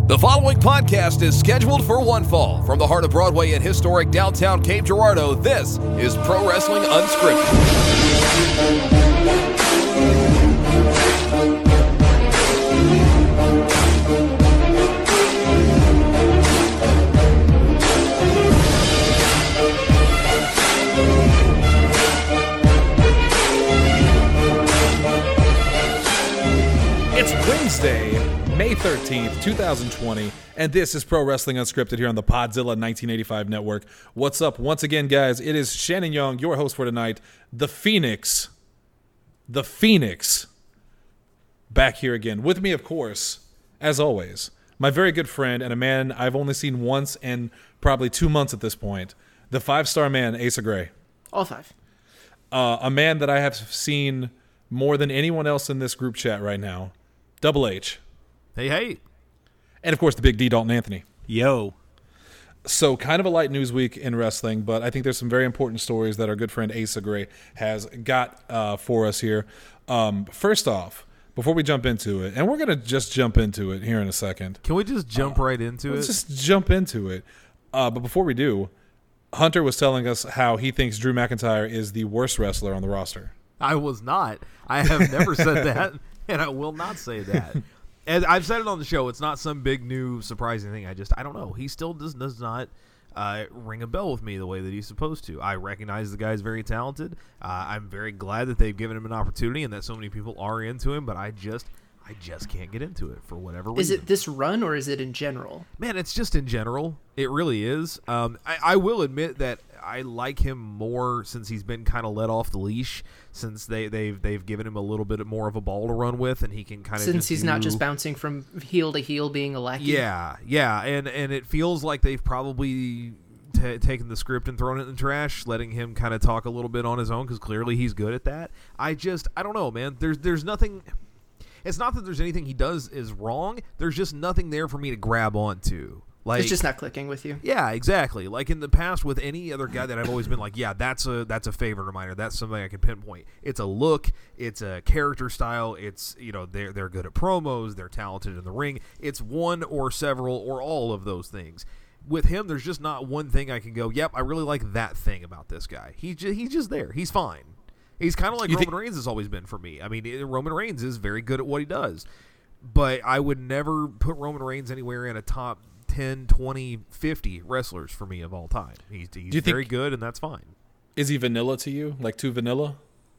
The following podcast is scheduled for one fall. From the heart of Broadway and historic downtown Cape Girardeau, this is Pro Wrestling Unscripted. It's Wednesday, May 13th, 2020, and this is Pro Wrestling Unscripted here on the Podzilla 1985 network. What's up? Once again, guys, it is Shannon Young, your host for tonight, the Phoenix, back here again. With me, of course, as always, my very good friend and a man I've only seen once in probably 2 months at this point, the five-star man, Asa Gray. All five. A man that I have seen more than anyone else in this group chat right now, Double H. Hey. And, of course, the big D, Dalton Anthony. Yo. So, kind of a light news week in wrestling, but I think there's some very important stories that our good friend Asa Gray has got for us here. First off, before we jump into it, and we're going to just jump into it here in a second. Can we just jump right into it? Let's just jump into it. But before we do, Hunter was telling us how he thinks Drew McIntyre is the worst wrestler on the roster. I was not. I have never said that, and I will not say that. As I've said it on the show, it's not some big new surprising thing. I don't know. He still does not ring a bell with me the way that he's supposed to. I recognize the guy's very talented. I'm very glad that they've given him an opportunity and that so many people are into him, but I just can't get into it for whatever reason. Is it this run or is it in general? Man, it's just in general. It really is. I will admit that I like him more since he's been kind of let off the leash, since they've given him a little bit more of a ball to run with, and he can kind of since he's not just bouncing from heel to heel being a lackey. Yeah, and it feels like they've probably taken the script and thrown it in the trash, letting him kind of talk a little bit on his own because clearly he's good at that. I don't know, man. There's nothing. It's not that there's anything he does is wrong. There's just nothing there for me to grab onto. Like, it's just not clicking with you. Yeah, exactly. Like in the past with any other guy that I've always been like, yeah, that's a favorite of mine, or that's something I can pinpoint. It's a look, it's a character style, it's, they're good at promos, they're talented in the ring. It's one or several or all of those things. With him, there's just not one thing I can go, yep, I really like that thing about this guy. He's just there. He's fine. He's kind of like Roman Reigns has always been for me. I mean, Roman Reigns is very good at what he does, but I would never put Roman Reigns anywhere in a top 10, 20, 50 wrestlers for me of all time. He's very good, and that's fine. Is he vanilla to you? Like too vanilla?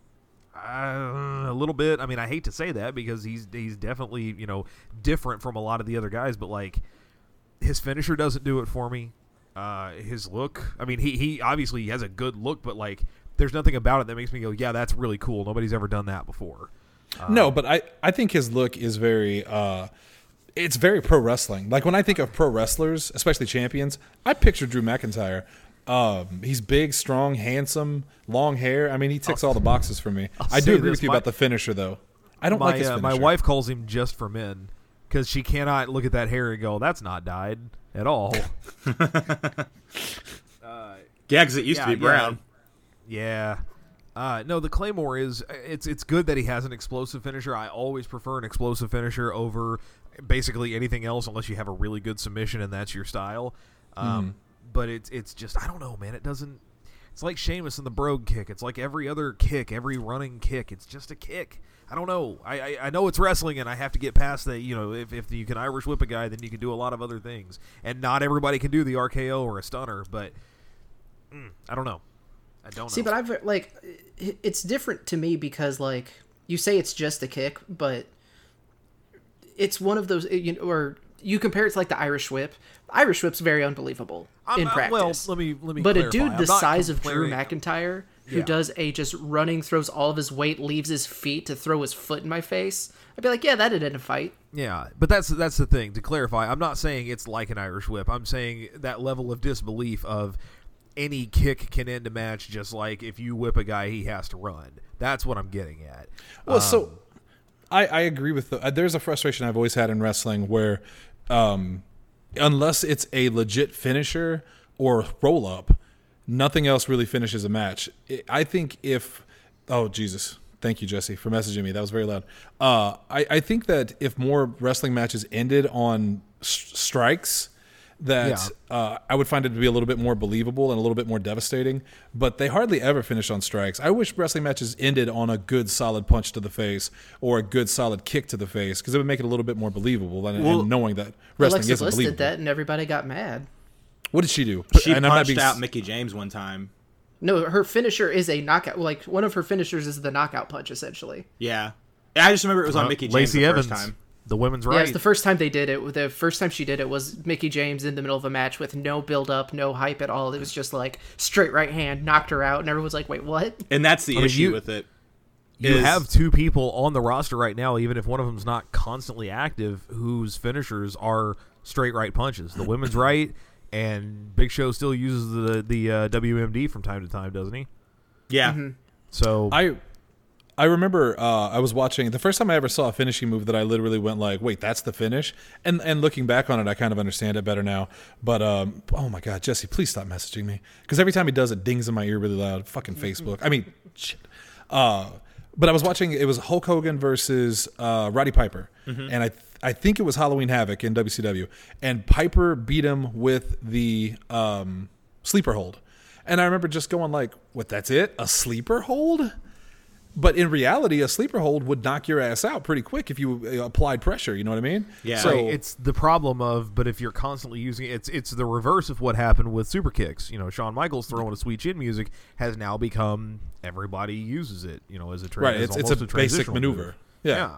A little bit. I mean, I hate to say that because he's definitely, different from a lot of the other guys, but like his finisher doesn't do it for me. His look, I mean, he obviously has a good look, but like there's nothing about it that makes me go, yeah, that's really cool. Nobody's ever done that before. No, but I think his look is very it's very pro wrestling. Like when I think of pro wrestlers, especially champions, I picture Drew McIntyre. He's big, strong, handsome, long hair. I mean, he ticks all the boxes for me. I do agree with you about the finisher, though. I don't like his finisher. My wife calls him Just for Men because she cannot look at that hair and go, that's not dyed at all. Yeah, because it used to be brown. Yeah. No, the Claymore is it's good that he has an explosive finisher. I always prefer an explosive finisher over basically anything else unless you have a really good submission and that's your style. But it's just, I don't know, man. It's like Sheamus and the Brogue kick. It's like every other kick, every running kick. It's just a kick. I don't know. I know it's wrestling and I have to get past that. If you can Irish whip a guy, then you can do a lot of other things. And not everybody can do the RKO or a stunner, but I don't know. I don't know. See, but it's different to me because, like, you say it's just a kick, but it's one of those, or you compare it to, like, the Irish whip. Irish whip's very unbelievable in practice. Well, let me But clarify. a dude the size of Drew comparing- McIntyre, who does a just running, throws all of his weight, leaves his feet to throw his foot in my face, I'd be like, yeah, that'd end a fight. Yeah, but that's the thing. To clarify, I'm not saying it's like an Irish whip. I'm saying that level of disbelief of any kick can end a match, just like if you whip a guy, he has to run. That's what I'm getting at. Well, so I agree with there's a frustration I've always had in wrestling where unless it's a legit finisher or roll up, nothing else really finishes a match. I think oh Jesus, thank you, Jesse, for messaging me. That was very loud. I think that if more wrestling matches ended on strikes that I would find it to be a little bit more believable and a little bit more devastating, but they hardly ever finish on strikes. I wish wrestling matches ended on a good solid punch to the face or a good solid kick to the face, because it would make it a little bit more believable and knowing that wrestling Alexa isn't Bliss believable. did that and everybody got mad. What did she do? She And I'm not punched being- out Mickie James one time. No, her finisher is a knockout. Like, one of her finishers is the knockout punch, essentially. Yeah. I just remember it was on Mickie James Lacey the Evans, first time. the women's Yeah, right. it's the first time they did it. The first time she did it was Mickie James in the middle of a match with no build up, no hype at all. It was just like straight right hand, knocked her out, and everyone's like, "Wait, what?" And that's the mean, issue with it. You is- have two people on the roster right now, even if one of them's not constantly active, whose finishers are straight right punches. The women's right, and Big Show still uses the WMD from time to time, doesn't he? Yeah. So I remember I was watching the first time I ever saw a finishing move that I literally went like, wait, that's the finish? And looking back on it, I kind of understand it better now. But oh my God, Jesse, please stop messaging me, because every time he does it, dings in my ear really loud. Fucking Facebook. I mean, shit. But I was watching. It was Hulk Hogan versus Roddy Piper, and I think it was Halloween Havoc in WCW, and Piper beat him with the sleeper hold. And I remember just going like, what, that's it? A sleeper hold? But in reality, a sleeper hold would knock your ass out pretty quick if you applied pressure. You know what I mean? Yeah. So Right, it's the problem of, but if you're constantly using it, it's the reverse of what happened with super kicks. You know, Shawn Michaels throwing a sweet chin music has now become everybody uses it. You know, as a right. It's a basic transitional maneuver. move. Yeah.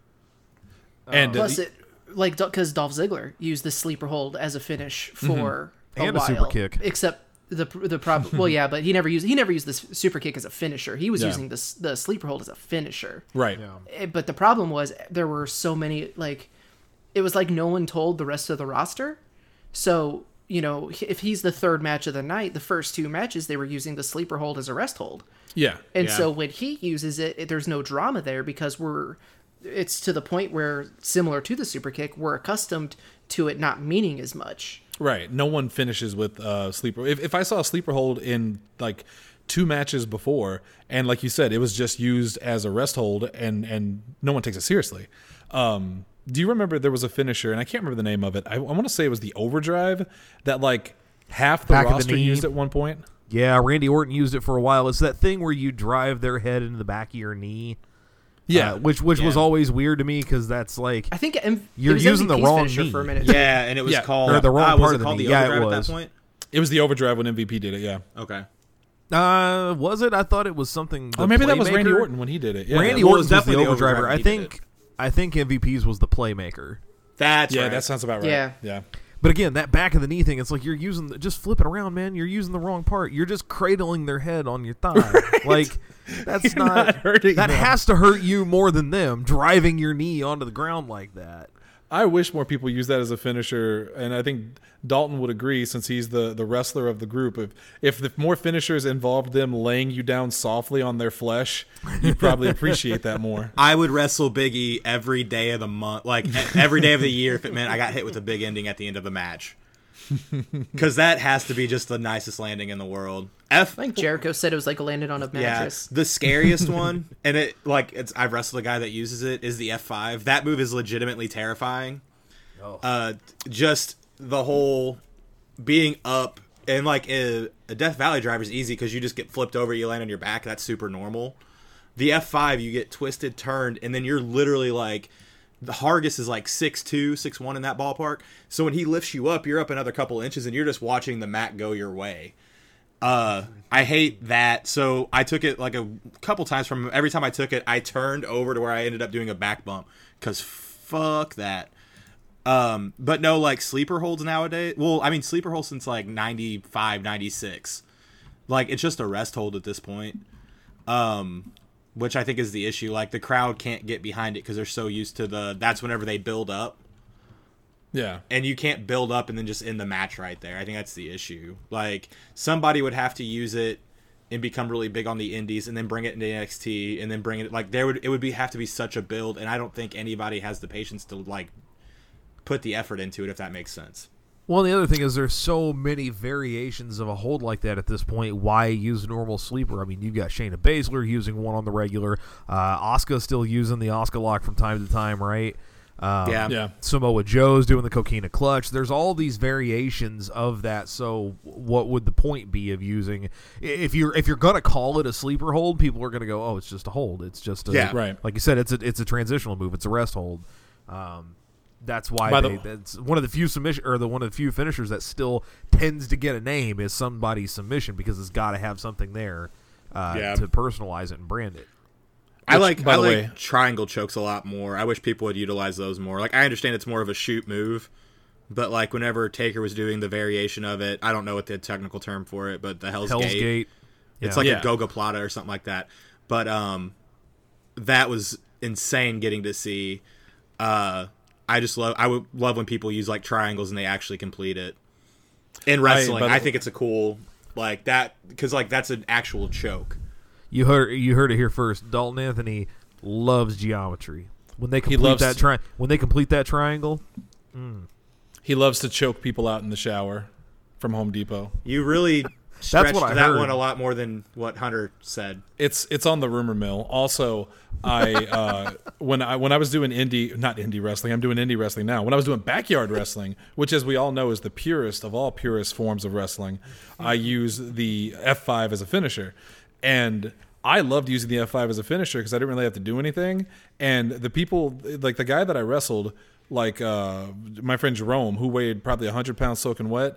And Plus, it like because Dolph Ziggler used the sleeper hold as a finish for And a a while, super kick. except the problem. Well, yeah, but he never used the super kick as a finisher. He was Yeah. using the sleeper hold as a finisher. right. But the problem was there were so many, like, it was like no one told the rest of the roster. So, you know, if he's the third match of the night, the first two matches they were using the sleeper hold as a rest hold. Yeah. And Yeah. so when he uses it, there's no drama there because it's to the point where, similar to the super kick, we're accustomed to it not meaning as much. Right. No one finishes with sleeper. If I saw a sleeper hold in like 2 matches before, and like you said, it was just used as a rest hold, and no one takes it seriously. Do you remember there was a finisher, and I can't remember the name of it. I want to say it was the overdrive that like half the Back of the roster knee. used at one point. Yeah, Randy Orton used it for a while. It's that thing where you drive their head into the back of your knee. Yeah. which was always weird to me because that's like I think You're it was using the MVP's wrong finisher knee. for a minute. Yeah, and it was Yeah. called Or the wrong was part it of the called knee. the Yeah, it overdrive at was. that point? It was the overdrive when MVP did it. Yeah. Okay. was it? I thought it was something. Or maybe that was Randy Playmaker? Orton when he did it. Yeah. Randy Well, it Orton was was the definitely the overdriver. overdrive I when he did think. I think MVP's was the playmaker. That's Yeah, right. that sounds about right. Yeah. Yeah. But again, that back of the knee thing, it's like you're using just flip it around, man. You're using the wrong part. You're just cradling their head on your thigh. Like that's You're not hurting that them. has to hurt you more than them driving your knee onto the ground like that. I wish more people use that as a finisher, and I think Dalton would agree since he's the wrestler of the group. If the more finishers involved them laying you down softly on their flesh, you'd probably appreciate that more. I would wrestle Big E every day of the month, like every day of the year, if it meant I got hit with a big ending at the end of the match. Because that has to be just the nicest landing in the world. I think Jericho said it was like landed on a Yeah, mattress. the scariest one, and I've wrestled a guy that uses it, is the F5. That move is legitimately terrifying. Just the whole being up, and like a Death Valley driver is easy because you just get flipped over, you land on your back. That's super normal. The F5, you get twisted, turned, and then you're literally like, the Hargis is like 6'2", 6'1" in that ballpark. So when he lifts you up, you're up another couple inches, and you're just watching the mat go your way. I hate that. So I took it like a couple times from every time I took it, I turned over to where I ended up doing a back bump because fuck that. But no, like sleeper holds nowadays. Well, I mean, sleeper holds since like 95, 96. Like it's just a rest hold at this point. Which I think is the issue. Like the crowd can't get behind it because they're so used to that's whenever they build up. Yeah. And you can't build up and then just end the match right there. I think that's the issue. Like, somebody would have to use it and become really big on the indies and then bring it into NXT and then bring it, like, it would have to be such a build, and I don't think anybody has the patience to, like, put the effort into it, if that makes sense. Well, the other thing is there's so many variations of a hold like that at this point. Why use a normal sleeper? I mean, you've got Shayna Baszler using one on the regular. Asuka still using the Asuka lock from time to time, right? Yeah. Samoa Joe's doing the Coquina Clutch. There's all these variations of that. So what would the point be of using if you're gonna call it a sleeper hold? People are gonna go, oh, it's just a hold. It's just right. Like you said, it's a transitional move. It's a rest hold. That's why that's one of the few one of the few finishers that still tends to get a name is somebody's submission because it's got to have something there to personalize it and brand it. I like triangle chokes a lot more. I wish people would utilize those more. Like, I understand it's more of a shoot move, but like whenever Taker was doing the variation of it, I don't know what the technical term for it, but the Hell's Gate. It's like a Goga Plata or something like that. But that was insane getting to see. I would love when people use like triangles and they actually complete it. In wrestling, I think it's a cool like that because like that's an actual choke. You heard it here first. Dalton Anthony loves geometry. When they complete that triangle, he loves to choke people out in the shower from Home Depot. You really stretched that one a lot more than what Hunter said. It's on the rumor mill. Also, I when I was doing not indie wrestling, I'm doing indie wrestling now. When I was doing backyard wrestling, which as we all know is the purest of all purest forms of wrestling, I use the F5 as a finisher. And I loved using the F5 as a finisher because I didn't really have to do anything. And the people, like the guy that I wrestled, like my friend Jerome, who weighed probably 100 pounds soaking wet,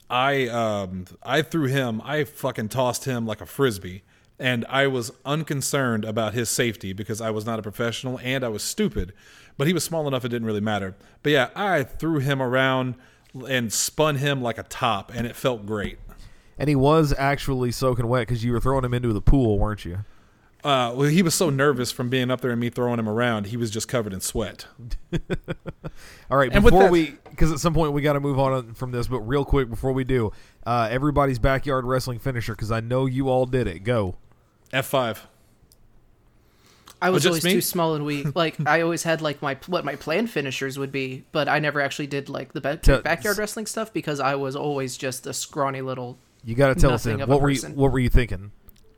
I threw him, I fucking tossed him like a Frisbee. And I was unconcerned about his safety because I was not a professional and I was stupid. But he was small enough it didn't really matter. But yeah, I threw him around and spun him like a top, and it felt great. And he was actually soaking wet because you were throwing him into the pool, weren't you? Well, he was so nervous from being up there and me throwing him around, he was just covered in sweat. All right, because at some point we got to move on from this, but real quick before we do, everybody's backyard wrestling finisher, because I know you all did it. Go. F5. I was always too small and weak. Like, I always had like what my planned finishers would be, but I never actually did like the backyard wrestling stuff because I was always just a scrawny little. You got to tell us what were you thinking?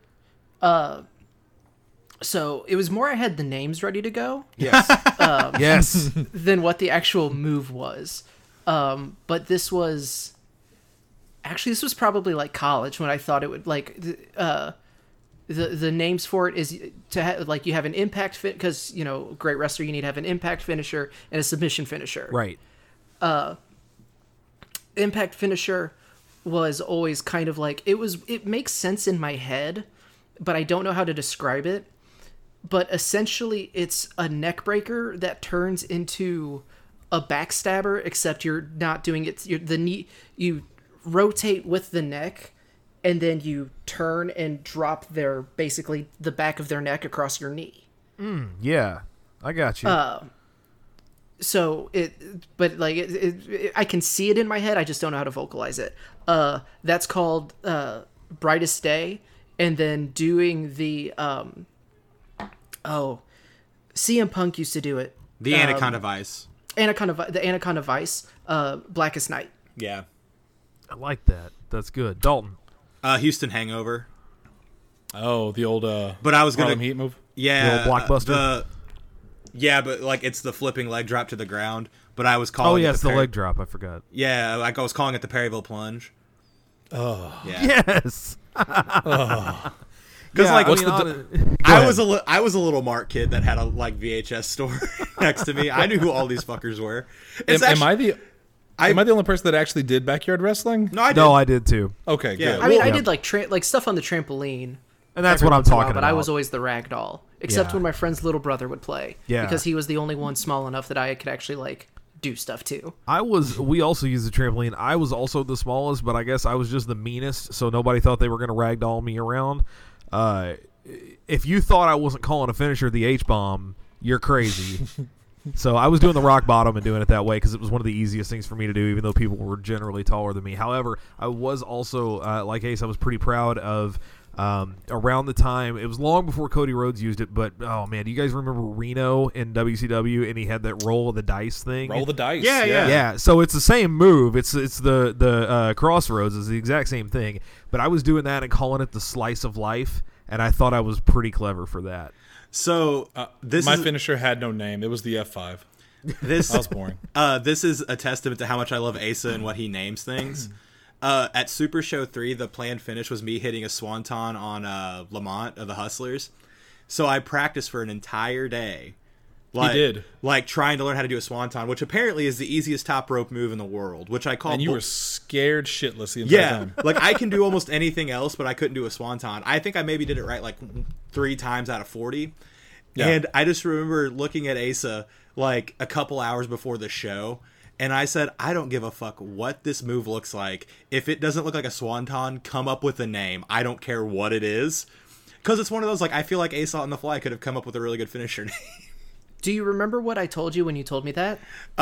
So it was more I had the names ready to go. Yes. Yes. Than what the actual move was. But this was probably like college when I thought it would like the names for it is to have like you have an impact because great wrestler you need to have an impact finisher and a submission finisher. Right. Impact finisher was always kind of like it makes sense in my head, but I don't know how to describe it. But essentially, it's a neck breaker that turns into a backstabber, except you're not doing it. You rotate with the neck, and then you turn and drop basically the back of their neck across your knee. Yeah, I got you. So I can see it in my head. I just don't know how to vocalize it. That's called Brightest Day, and then doing the CM Punk used to do it. The Anaconda Vice. The Anaconda Vice. Blackest Night. Yeah, I like that. That's good. Dalton. Houston Hangover. Oh, the old but I was gonna Harlem Heat move. Yeah, the old Blockbuster. But like it's the flipping leg drop to the ground. But I was calling. Oh yeah, it's the leg drop. I forgot. Yeah, like I was calling it the Perryville Plunge. Oh yeah. Yes. Because I was a little Mark kid that had a like VHS store next to me. I knew who all these fuckers were. Am I the only person that actually did backyard wrestling? No, I did. No, I did too. Okay, yeah. good. I mean, I did like stuff on the trampoline. And that's what I'm talking about. But I was always the rag doll, except when my friend's little brother would play. Yeah. Because he was the only one small enough that I could actually like do stuff too. We also used the trampoline. I was also the smallest, but I guess I was just the meanest, so nobody thought they were going to ragdoll me around. If you thought I wasn't calling a finisher the H-bomb, you're crazy. So I was doing the rock bottom and doing it that way because it was one of the easiest things for me to do, even though people were generally taller than me. However, I was also, like Ace, I was pretty proud of around the time, it was long before Cody Rhodes used it, but oh man, do you guys remember Reno in WCW and he had that roll of the dice thing? Roll the dice. Yeah. So it's the same move. It's the Crossroads is the exact same thing, but I was doing that and calling it the slice of life, and I thought I was pretty clever for that. So my finisher had no name. It was the F5. This That was boring. This is a testament to how much I love Asa and what he names things. At Super Show 3, the planned finish was me hitting a swanton on Lamont of the Hustlers. So I practiced for an entire day. Like, He did. Like trying to learn how to do a swanton, which apparently is the easiest top rope move in the world, which I call... And you were scared shitless the entire time. Like I can do almost anything else, but I couldn't do a swanton. I think I maybe did it right like 3 times out of 40. Yeah. And I just remember looking at Asa like a couple hours before the show, and I said, I don't give a fuck what this move looks like. If it doesn't look like a swanton, come up with a name. I don't care what it is. Because it's one of those, like, I feel like Asa on the fly could have come up with a really good finisher name. Do you remember what I told you when you told me that?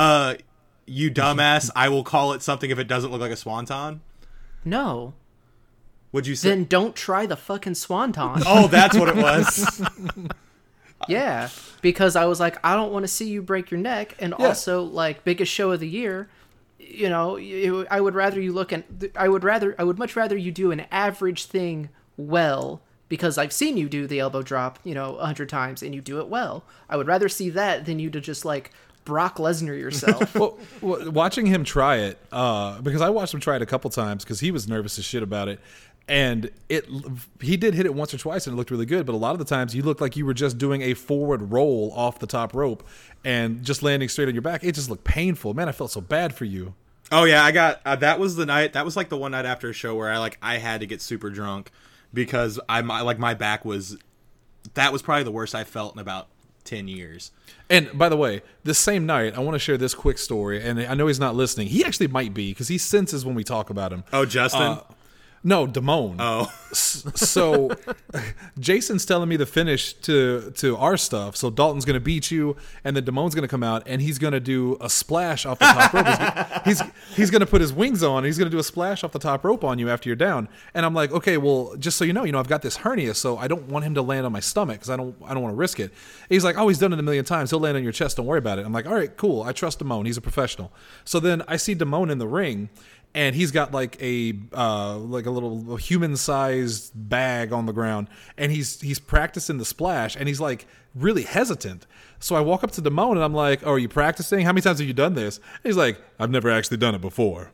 You dumbass, I will call it something if it doesn't look like a swanton. No. What'd you say? Then don't try the fucking swanton. Oh, that's what it was. Yeah, because I was like, I don't want to see you break your neck, and also like biggest show of the year. You know, I would rather you look at. I would much rather you do an average thing well, because I've seen you do the elbow drop, 100 times, and you do it well. I would rather see that than you to just like Brock Lesnar yourself. Well, watching him try it, because I watched him try it a couple times because he was nervous as shit about it. And he did hit it once or twice and it looked really good, but a lot of the times you looked like you were just doing a forward roll off the top rope and just landing straight on your back. It just looked painful. Man, I felt so bad for you. Oh yeah, I got that was the night. That was like the one night after a show where I had to get super drunk because my back was. That was probably the worst I felt in about 10 years. And by the way, this same night, I want to share this quick story, and I know he's not listening. He actually might be because he senses when we talk about him. Oh, Justin. No, Damone. Oh. So Jason's telling me the finish to our stuff. So Dalton's going to beat you, and then Damone's going to come out, and he's going to do a splash off the top rope. He's going to put his wings on, and he's going to do a splash off the top rope on you after you're down. And I'm like, okay, well, just so you know, I've got this hernia, so I don't want him to land on my stomach because I don't want to risk it. And he's like, oh, he's done it a million times. He'll land on your chest. Don't worry about it. I'm like, all right, cool. I trust Damone. He's a professional. So then I see Damone in the ring. And he's got like a little human-sized bag on the ground, and he's practicing the splash, and he's like really hesitant. So I walk up to Damone and I'm like, "Oh, are you practicing? How many times have you done this?" And he's like, "I've never actually done it before."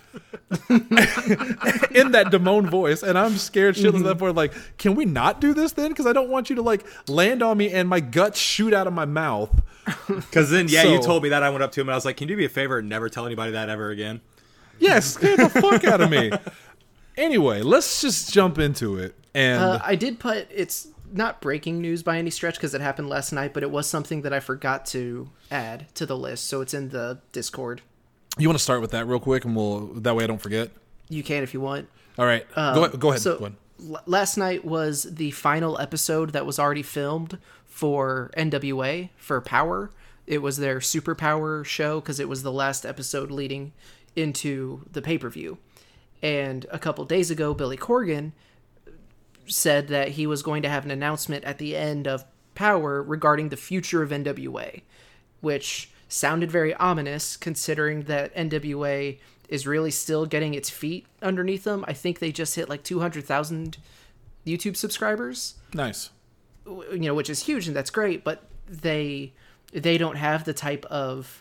In that Damone voice, and I'm scared shitless at that point. Like, can we not do this then? Because I don't want you to like land on me and my guts shoot out of my mouth. Because then, you told me that. I went up to him and I was like, "Can you do me a favor and never tell anybody that ever again?" Yes, scared the fuck out of me. Anyway, let's just jump into it. And I did put, it's not breaking news by any stretch because it happened last night, but it was something that I forgot to add to the list, so it's in the Discord. You want to start with that real quick, and that way I don't forget? You can if you want. All right, go ahead. So Go ahead. Last night was the final episode that was already filmed for NWA, for Power. It was their Superpower show because it was the last episode leading into the pay-per-view. And a couple days ago, Billy Corgan said that he was going to have an announcement at the end of Power regarding the future of NWA, which sounded very ominous considering that NWA is really still getting its feet underneath them. I think they just hit like 200,000 YouTube subscribers. Nice. Which is huge, and that's great, but they don't have the type of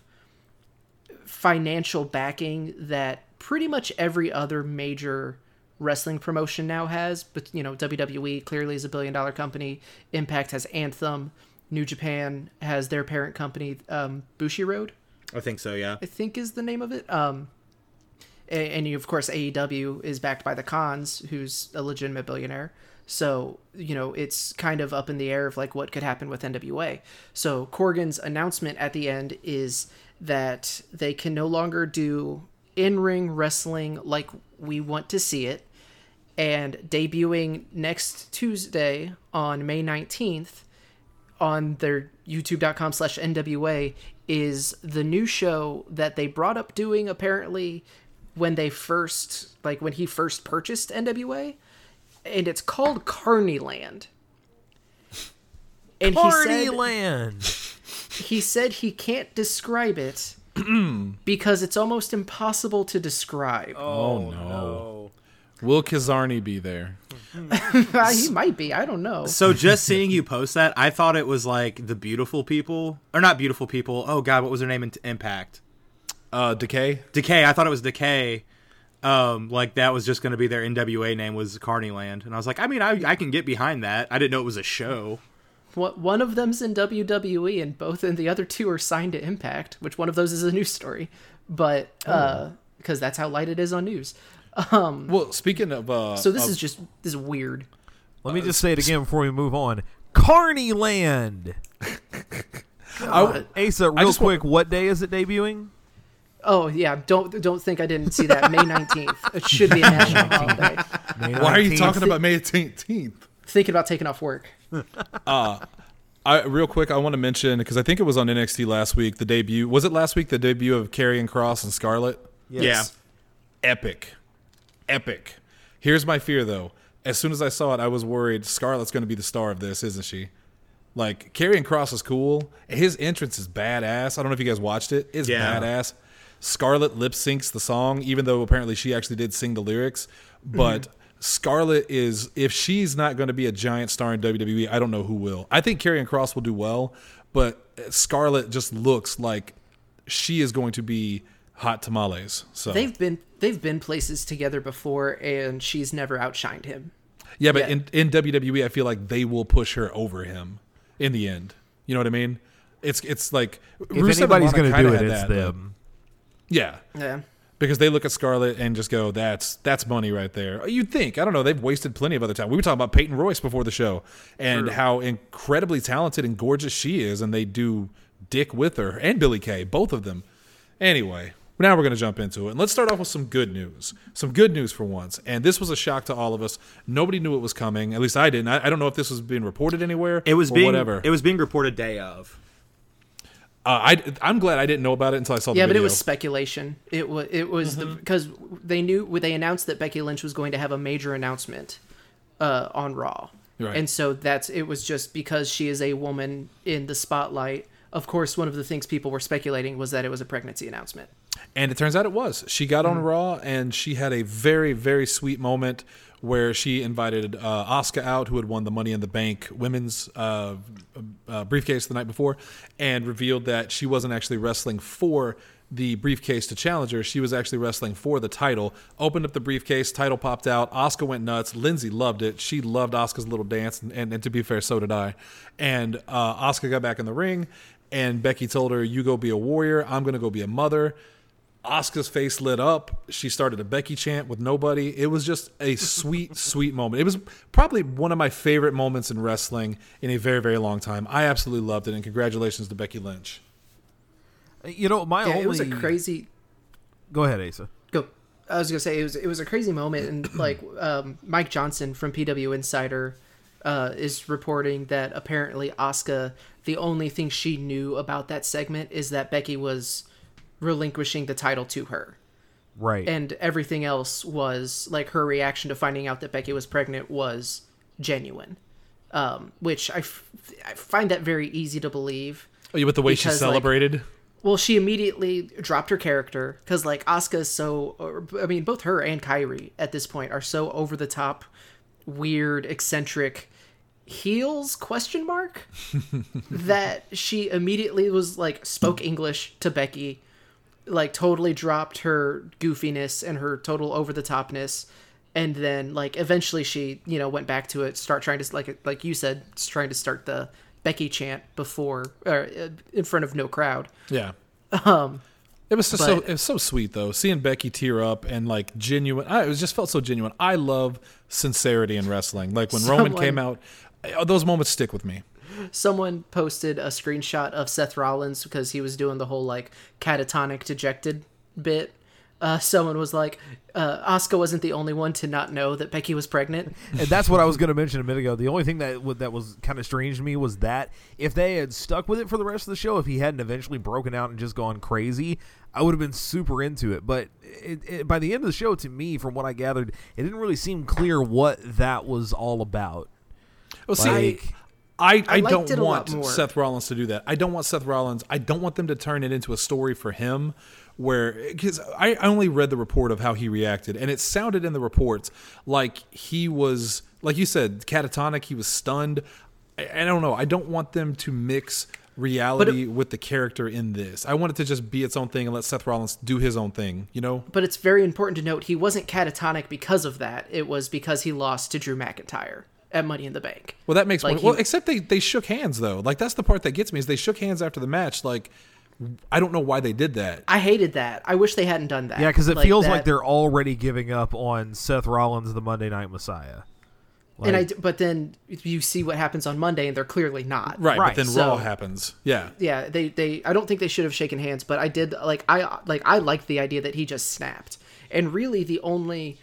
financial backing that pretty much every other major wrestling promotion now has. But WWE clearly is a $1 billion company. Impact has Anthem. New Japan has their parent company, Bushiroad. I think so, yeah. I think is the name of it. And of course AEW is backed by the Khans, who's a legitimate billionaire. So, it's kind of up in the air of like what could happen with NWA. So Corgan's announcement at the end is that they can no longer do in-ring wrestling like we want to see it. And debuting next Tuesday on May 19th on their youtube.com/NWA is the new show that they brought up doing apparently when he first purchased NWA. And it's called Carneyland. And he said he can't describe it because it's almost impossible to describe. Oh no. Will Kazarni be there? He might be. I don't know. So just seeing you post that, I thought it was like the beautiful people, or not beautiful people. Oh God, what was her name in Impact? Decay. Decay. I thought it was Decay. Like that was just going to be their NWA name was Carneyland, and I was like, I mean, I can get behind that. I didn't know it was a show. One of them's in WWE, and the other two are signed to Impact. Which one of those is a news story? But because that's how light it is on news. Well, speaking of, So this is weird. Let me just say it again before we move on. Carneyland. Asa, real quick, what day is it debuting? Oh yeah, don't think I didn't see that. May 19th. It should be a national holiday. why are you talking about May 18th? Thinking about taking off work. Real quick, I want to mention, because I think it was on NXT last week, the debut. Was it last week, the debut of Karrion Kross and Scarlett? Yes. Yeah. Epic. Here's my fear, though. As soon as I saw it, I was worried Scarlett's going to be the star of this, isn't she? Like, Karrion Kross is cool. His entrance is badass. I don't know if you guys watched it. It's badass. Scarlett lip syncs the song, even though apparently she actually did sing the lyrics. But Scarlett is, if she's not going to be a giant star in WWE, I don't know who will. I think Karrion Kross will do well, but Scarlett just looks like she is going to be hot tamales. So They've been places together before, and she's never outshined him. yeah, but in WWE, I feel like they will push her over him in the end. You know what I mean? It's like If anybody's going to do it, it's that, them. Yeah. Because they look at Scarlett and just go, that's money right there. You'd think. I don't know. They've wasted plenty of other time. We were talking about Peyton Royce before the show and how incredibly talented and gorgeous she is, and they do dick with her, and Billie Kay, both of them. Anyway, now we're going to jump into it. And let's start off with some good news. Some good news for once. And this was a shock to all of us. Nobody knew it was coming. At least I didn't. I don't know if this was being reported anywhere It was or being whatever. It was being reported day of. I'm glad I didn't know about it until I saw the video. Yeah, but it was speculation. It was because they announced that Becky Lynch was going to have a major announcement on Raw, Right. and so it was just because she is a woman in the spotlight. Of course, one of the things people were speculating was that it was a pregnancy announcement. And it turns out it was. She got on Raw, and she had a very, very sweet moment where she invited Asuka out, who had won the Money in the Bank women's briefcase the night before, and revealed that she wasn't actually wrestling for the briefcase to challenge her. She was actually wrestling for the title. Opened up the briefcase, title popped out. Asuka went nuts. Lindsay loved it. She loved Asuka's little dance, and to be fair, so did I. And Asuka got back in the ring, and Becky told her, "You go be a warrior. I'm going to go be a mother." Asuka's face lit up. She started a Becky chant with nobody. It was just a sweet, sweet moment. It was probably one of my favorite moments in wrestling in a very, very long time. I absolutely loved it, and congratulations to Becky Lynch. You know, It was a crazy. Go ahead, Asa. Go. I was gonna say it was a crazy moment, and like Mike Johnson from PW Insider is reporting that apparently Asuka, the only thing she knew about that segment is that Becky was relinquishing the title to her. Right. And everything else was like her reaction to finding out that Becky was pregnant was genuine, which I find that very easy to believe. Oh, yeah, with the way she Because, celebrated. Well, she immediately dropped her character because, like, Asuka is so. I mean, both her and Kairi at this point are so over the top, weird, eccentric heels ? That she immediately was like spoke English to Becky, like totally dropped her goofiness and her total over the topness, and then like eventually she went back to it, start trying to like you said, trying to start the Becky chant before in front of no crowd. Yeah. It was just it was so sweet though, seeing Becky tear up and like genuine. It just felt so genuine. I love sincerity in wrestling. Like when Roman came out, those moments stick with me. Someone posted a screenshot of Seth Rollins because he was doing the whole like catatonic dejected bit. Someone was like, Asuka wasn't the only one to not know that Becky was pregnant. And that's what I was going to mention a minute ago. The only thing that was kind of strange to me was that if they had stuck with it for the rest of the show, if he hadn't eventually broken out and just gone crazy, I would have been super into it. But by the end of the show, to me, from what I gathered, it didn't really seem clear what that was all about. Well, see, I don't want Seth Rollins to do that. I don't want Seth Rollins. I don't want them to turn it into a story for him because I only read the report of how he reacted, and it sounded in the reports like he was like you said, catatonic. He was stunned. I don't know. I don't want them to mix reality with the character in this. I want it to just be its own thing and let Seth Rollins do his own thing, you know? But it's very important to note he wasn't catatonic because of that. It was because he lost to Drew McIntyre at Money in the Bank. Well, that makes Like, well, except they shook hands though. Like that's the part that gets me is they shook hands after the match. Like I don't know why they did that. I hated that. I wish they hadn't done that. Yeah, because it feels like that. they're already giving up on Seth Rollins, the Monday Night Messiah. But then you see what happens on Monday, and they're clearly not. Right, Right, but then so- Raw happens. Yeah. Yeah, they. I don't think they should have shaken hands, but I did I liked the idea that he just snapped. And really, the only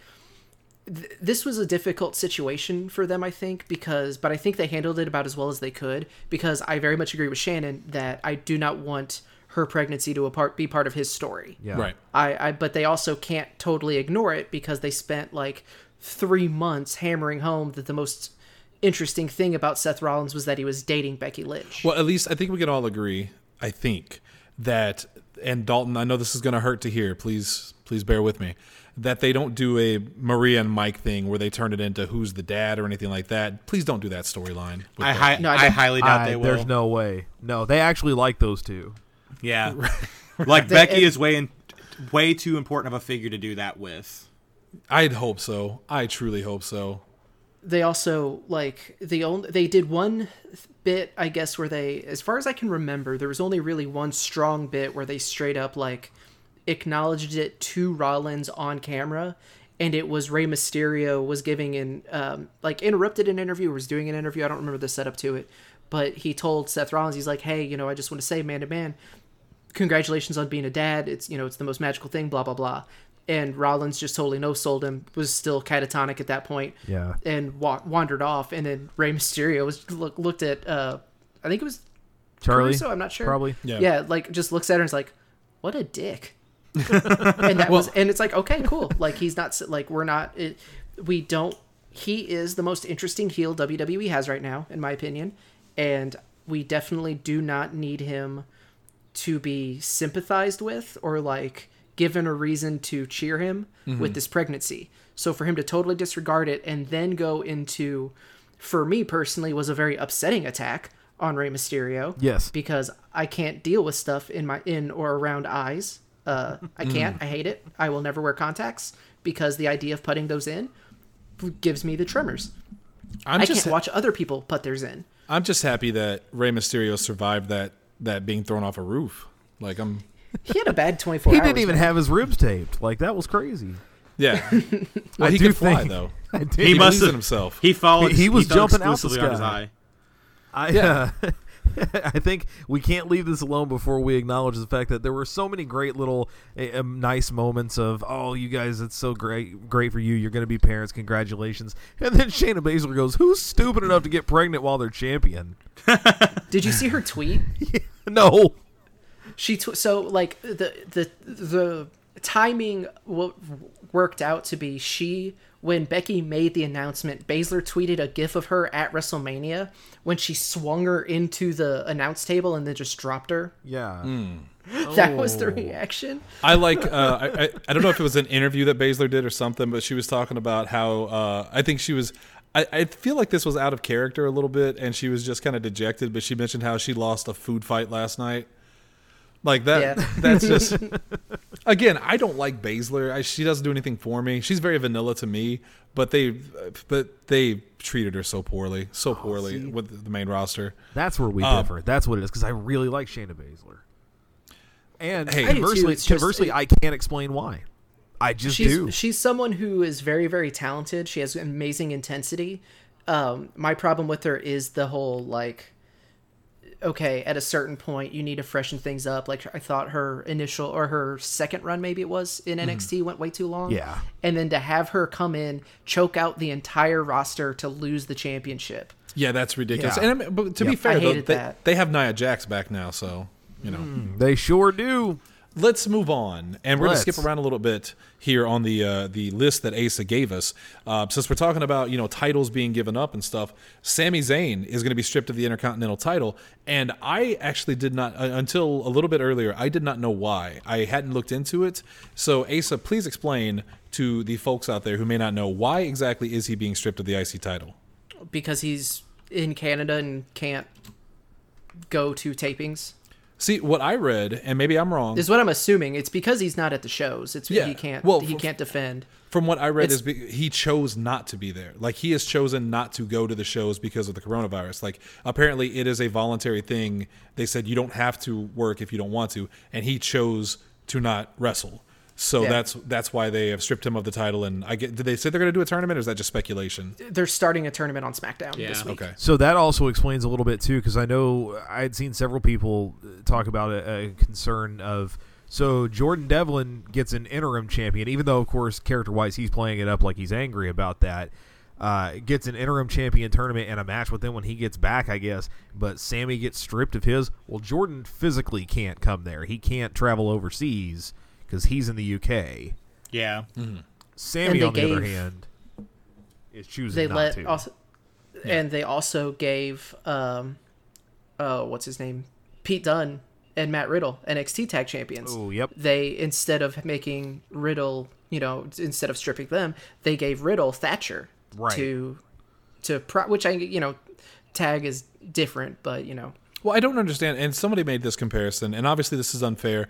this was a difficult situation for them, I think, but I think they handled it about as well as they could. Because I very much agree with Shannon that I do not want her pregnancy to be part of his story. Yeah. Right. But they also can't totally ignore it because they spent like 3 months hammering home that the most interesting thing about Seth Rollins was that he was dating Becky Lynch. Well, at least I think we can all agree, I think, that, and Dalton, I know this is going to hurt to hear, please bear with me, that they don't do a Maria and Mike thing where they turn it into who's the dad or anything like that. Please don't do that storyline. I I highly doubt they will. There's no way. No, they actually like those two. Yeah. Like Becky is way too important of a figure to do that with. I'd hope so. I truly hope so. They also they did one bit, I guess, where they, as far as I can remember, there was only really one strong bit where they straight up like acknowledged it to Rollins on camera, and it was Rey Mysterio was giving interrupted an interview or was doing an interview. I don't remember the setup to it, but he told Seth Rollins, he's like, hey, I just want to say, man to man, congratulations on being a dad. It's it's the most magical thing, blah blah blah. And Rollins just totally no-sold him, was still catatonic at that point, Yeah. and wandered off. And then Rey Mysterio was looked at, I think it was Charlie? Caruso, I'm not sure. Probably. Yeah. Like just looks at her and is like, what a dick. And and it's like, okay, cool. Like he's not, like he is the most interesting heel WWE has right now, in my opinion. And we definitely do not need him to be sympathized with or like given a reason to cheer him with this pregnancy. So for him to totally disregard it and then go into, for me personally, was a very upsetting attack on Rey Mysterio. Yes. Because I can't deal with stuff in or around eyes. I can't. I hate it. I will never wear contacts because the idea of putting those in gives me the tremors. I can't watch other people put theirs in. I'm just happy that Rey Mysterio survived that being thrown off a roof. Like He had a bad 24 He hours. didn't even have his ribs taped. Like, that was crazy. yeah. Well, I he do could fly think- though. I did. He must believes in have- himself. He followed. He was fell jumping out the exclusively on his sky. eye. I think we can't leave this alone before we acknowledge the fact that there were so many great little nice moments of, oh, you guys, it's so great for you. You're going to be parents. Congratulations. And then Shayna Baszler goes, who's stupid enough to get pregnant while they're champion? Did you see her tweet? No. She so like the timing worked out to be when Becky made the announcement, Baszler tweeted a gif of her at WrestleMania when she swung her into the announce table and then just dropped her. Yeah. That was the reaction. I like. I don't know if it was an interview that Baszler did or something, but she was talking about how I think she was. I feel like this was out of character a little bit, and she was just kind of dejected. But she mentioned how she lost a food fight last night. Like that. Yeah. That's just. Again, I don't like Baszler. She doesn't do anything for me. She's very vanilla to me. But they treated her so poorly, with the main roster. That's where we differ. That's what it is, because I really like Shayna Baszler. And Hey, I do too. conversely, It's just- I can't explain why. I just do. She's someone who is very, very talented. She has amazing intensity. My problem with her is the whole like, okay, at a certain point you need to freshen things up. Like I thought her initial or her second run, maybe it was in NXT, went way too long. Yeah. And then to have her come in, choke out the entire roster to lose the championship. Yeah, that's ridiculous. Yeah. And but to be Yep. fair, I though, hated that. they have Nia Jax back now, so you know. They sure do. let's move on, and we're going to Let's. skip around a little bit here on the list that Asa gave us. Since we're talking about titles being given up and stuff, Sami Zayn is going to be stripped of the Intercontinental title, and I actually did not until a little bit earlier. I did not know why. I hadn't looked into it. So Asa, please explain to the folks out there who may not know, why exactly is he being stripped of the IC title? Because he's in Canada and can't go to tapings. See, what I read, and maybe I'm wrong, Is what I'm assuming. It's because he's not at the shows. It's Yeah. he can't. Well, he can't defend. from what I read, It's- he chose not to be there. Like, he has chosen not to go to the shows because of the coronavirus. Like, apparently it is a voluntary thing. They said you don't have to work if you don't want to, and he chose to not wrestle. So Yeah. that's why they have stripped him of the title. And did they say they're going to do a tournament, or is that just speculation? They're starting a tournament on SmackDown this week. Okay. So that also explains a little bit too, because I know I had seen several people talk about a concern of, so Jordan Devlin gets an interim champion, even though of course character-wise he's playing it up like he's angry about that. Gets an interim champion tournament and a match with him when he gets back, I guess. But Sammy gets stripped of his. Well, Jordan physically can't come there. He can't travel overseas because he's in the UK. Yeah. Sammy, they on the other gave- hand, is choosing They not let to. also, and they also gave what's his name, Pete Dunne and Matt Riddle, NXT Tag Champions. Oh, yep. They, instead of making Riddle, instead of stripping them, they gave Riddle Thatcher Right. which tag is different, but Well, I don't understand, and somebody made this comparison, and obviously this is unfair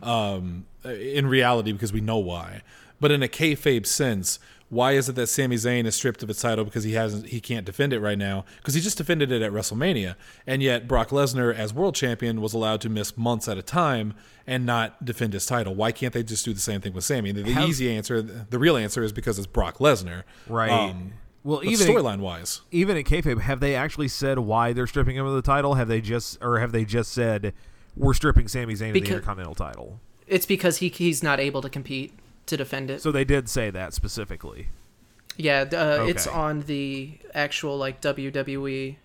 in reality because we know why. But in a kayfabe sense, why is it that Sami Zayn is stripped of his title because he can't defend it right now? Because he just defended it at WrestleMania, and yet Brock Lesnar, as world champion, was allowed to miss months at a time and not defend his title. Why can't they just do the same thing with Sami? The easy answer, the real answer, is because it's Brock Lesnar, Right. Well, but even storyline wise, even in kayfabe, have they actually said why they're stripping him of the title? Have they just said we're stripping Sami Zayn of the Intercontinental title? it's because he's not able to compete to defend it. So they did say that specifically. Yeah, it's Okay. on the actual WWE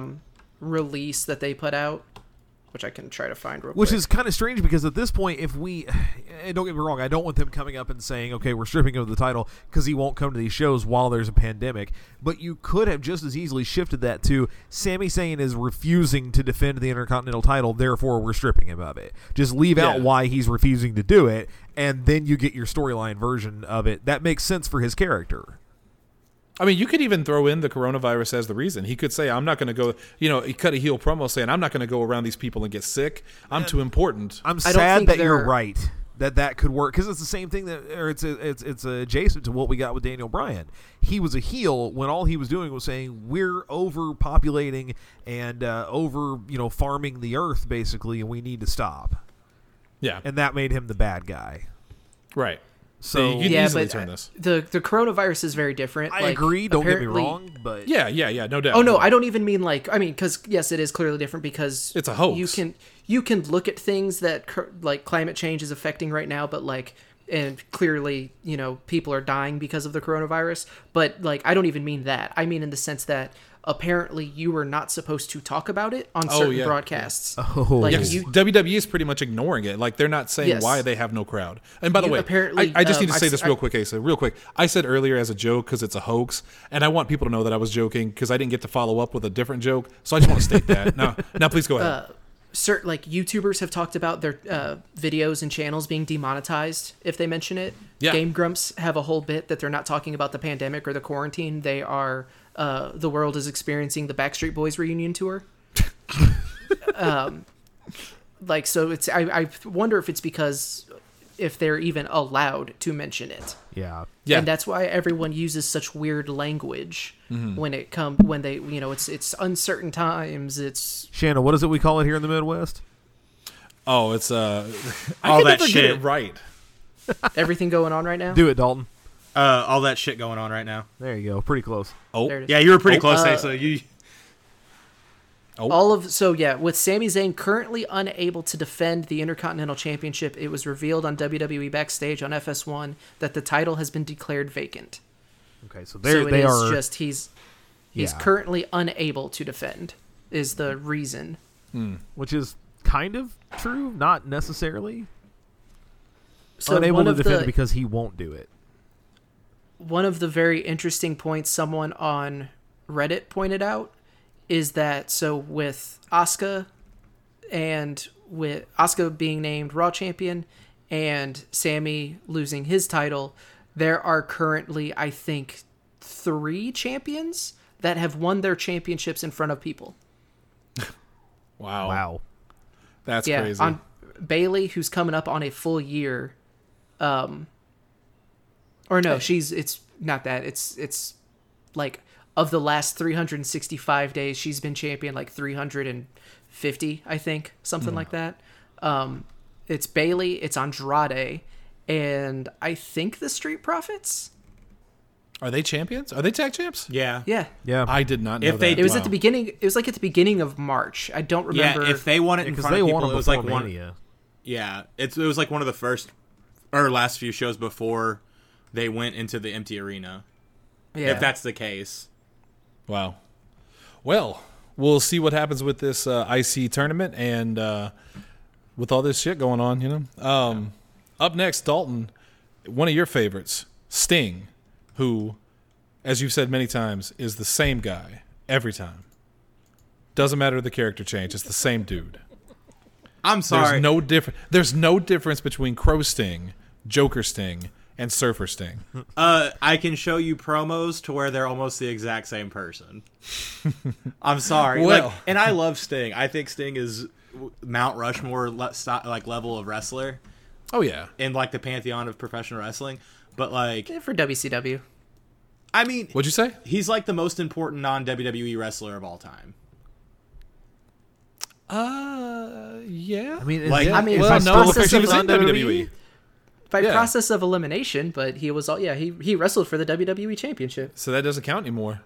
release that they put out, which I can try to find real Which quick. is kind of strange because at this point, if we, and don't get me wrong, I don't want them coming up and saying, okay, we're stripping him of the title because he won't come to these shows while there's a pandemic. But you could have just as easily shifted that to Sami Zayn is refusing to defend the Intercontinental title, therefore we're stripping him of it. Just leave out Yeah. why he's refusing to do it, and then you get your storyline version of it. That makes sense for his character. I mean, you could even throw in the coronavirus as the reason. He could say, I'm not going to go, he cut a heel promo saying, I'm not going to go around these people and get sick. I'm too important. I'm I don't sad think that you're they're- right. That could work because it's the same thing it's adjacent to what we got with Daniel Bryan. He was a heel when all he was doing was saying we're overpopulating and farming the earth basically, and we need to stop. Yeah. And that made him the bad guy. Right. So you can yeah, easily but turn this. the coronavirus is very different. I Like, agree. Don't get me apparently- wrong, but Yeah, no doubt. Oh no, I don't even mean because yes, it is clearly different because It's a hoax. You can look at things that like climate change is affecting right now, but and clearly people are dying because of the coronavirus. But I don't even mean that. I mean in the sense that apparently you were not supposed to talk about it on certain yeah. broadcasts. Oh. Like Yeah, 'cause you, WWE is pretty much ignoring it. Like, they're not saying Yes. why they have no crowd. And by the You way, apparently, I just need to say I- this real quick, Asa. Real quick. I said earlier as a joke because it's a hoax, and I want people to know that I was joking because I didn't get to follow up with a different joke. So I just want to state that. Now, please go ahead. certain YouTubers have talked about their videos and channels being demonetized if they mention it. Yeah. Game Grumps have a whole bit that they're not talking about the pandemic or the quarantine. They are the world is experiencing the Backstreet Boys reunion tour. So it's I wonder if it's because if they're even allowed to mention it. yeah. Yeah. And that's why everyone uses such weird language when they it's uncertain times. It's Shanna, what is it we call it here in the Midwest? Oh, it's All I can that never get shit. it right. everything going on right now. Do it, Dalton. All that shit going on right now. There you go. Pretty close. There it is. Yeah, you were pretty close, so you. With Sami Zayn currently unable to defend the Intercontinental Championship, it was revealed on WWE Backstage on FS1 that the title has been declared vacant. Okay, so So they are just he's Yeah. currently unable to defend is the reason. which is kind of true, not necessarily. So unable one to of defend the it because he won't do it. one of the very interesting points someone on Reddit pointed out is that so with Asuka and with Asuka being named Raw champion and Sammy losing his title, there are currently, I think, 3 champions that have won their championships in front of people. Wow. That's Yeah, crazy. on Bailey, who's coming up on a full year. Or no, it's not that. It's like of the last 365 days, she's been champion like 350, I think, something like that. It's Bailey, it's Andrade, and I think the Street Profits. Are they champions? Are they tag champs? Yeah. Yeah. Yeah. I did not know If they- that. It was Wow. at the beginning. It was like at the beginning of March. I don't remember. Yeah, if they won it in Because front they of won people, him it was before like one. Mania. Yeah, it was like one of the first or last few shows before they went into the empty arena. yeah. If that's the case. Wow. Well, we'll see what happens with this IC tournament and with all this shit going on, you know. Up next, Dalton, one of your favorites, Sting, who, as you've said many times, is the same guy every time. Doesn't matter the character change; it's the same dude. I'm sorry. There's no difference between Crow Sting, Joker Sting, and Surfer Sting. I can show you promos to where they're almost the exact same person. I'm sorry. Well. And I love Sting. I think Sting is Mount Rushmore like level of wrestler Oh yeah, in like the pantheon of professional wrestling. But like, for WCW. I mean, what'd you say? he's like the most important non-WWE wrestler of all time. Yeah. I mean, Like- I mean, well, by no, process because he of was in WWE. by Yeah. process of elimination, but he was all he wrestled for the WWE Championship. So that doesn't count anymore.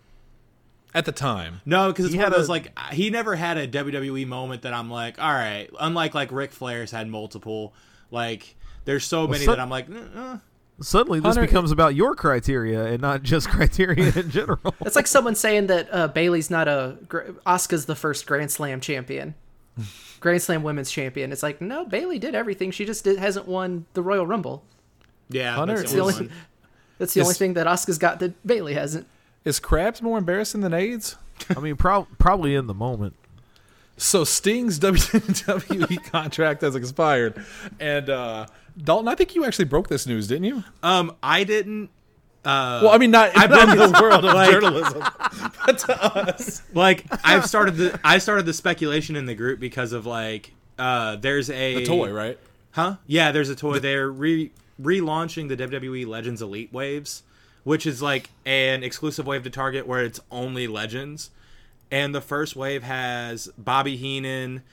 At the time. No, because it's He one of had those a- like he never had a WWE moment that I'm like, all right. Unlike like Ric Flair's had multiple. Like there's so many so- that I'm like, suddenly this Hunter- becomes about your criteria and not just criteria in general. That's like someone saying that Bailey's not Asuka's the first Grand Slam champion, Grand Slam Women's champion. It's like, no, Bailey did everything. She just hasn't won the Royal Rumble. yeah, Hunter, that's It's the only only one. that's the only Is- thing that Asuka's got that Bailey hasn't. Is Krabs more embarrassing than AIDS? I mean, probably in the moment. So Sting's WWE contract has expired, and Dalton, I think you actually broke this news, didn't you? I didn't. Well, I mean, not in the world of journalism, but to us. Like I started the speculation in the group because of like there's a The toy, right? Huh? Yeah, there's a toy. They're relaunching the WWE Legends Elite Waves, which is like an exclusive wave to Target where it's only Legends. And the first wave has Bobby Heenan,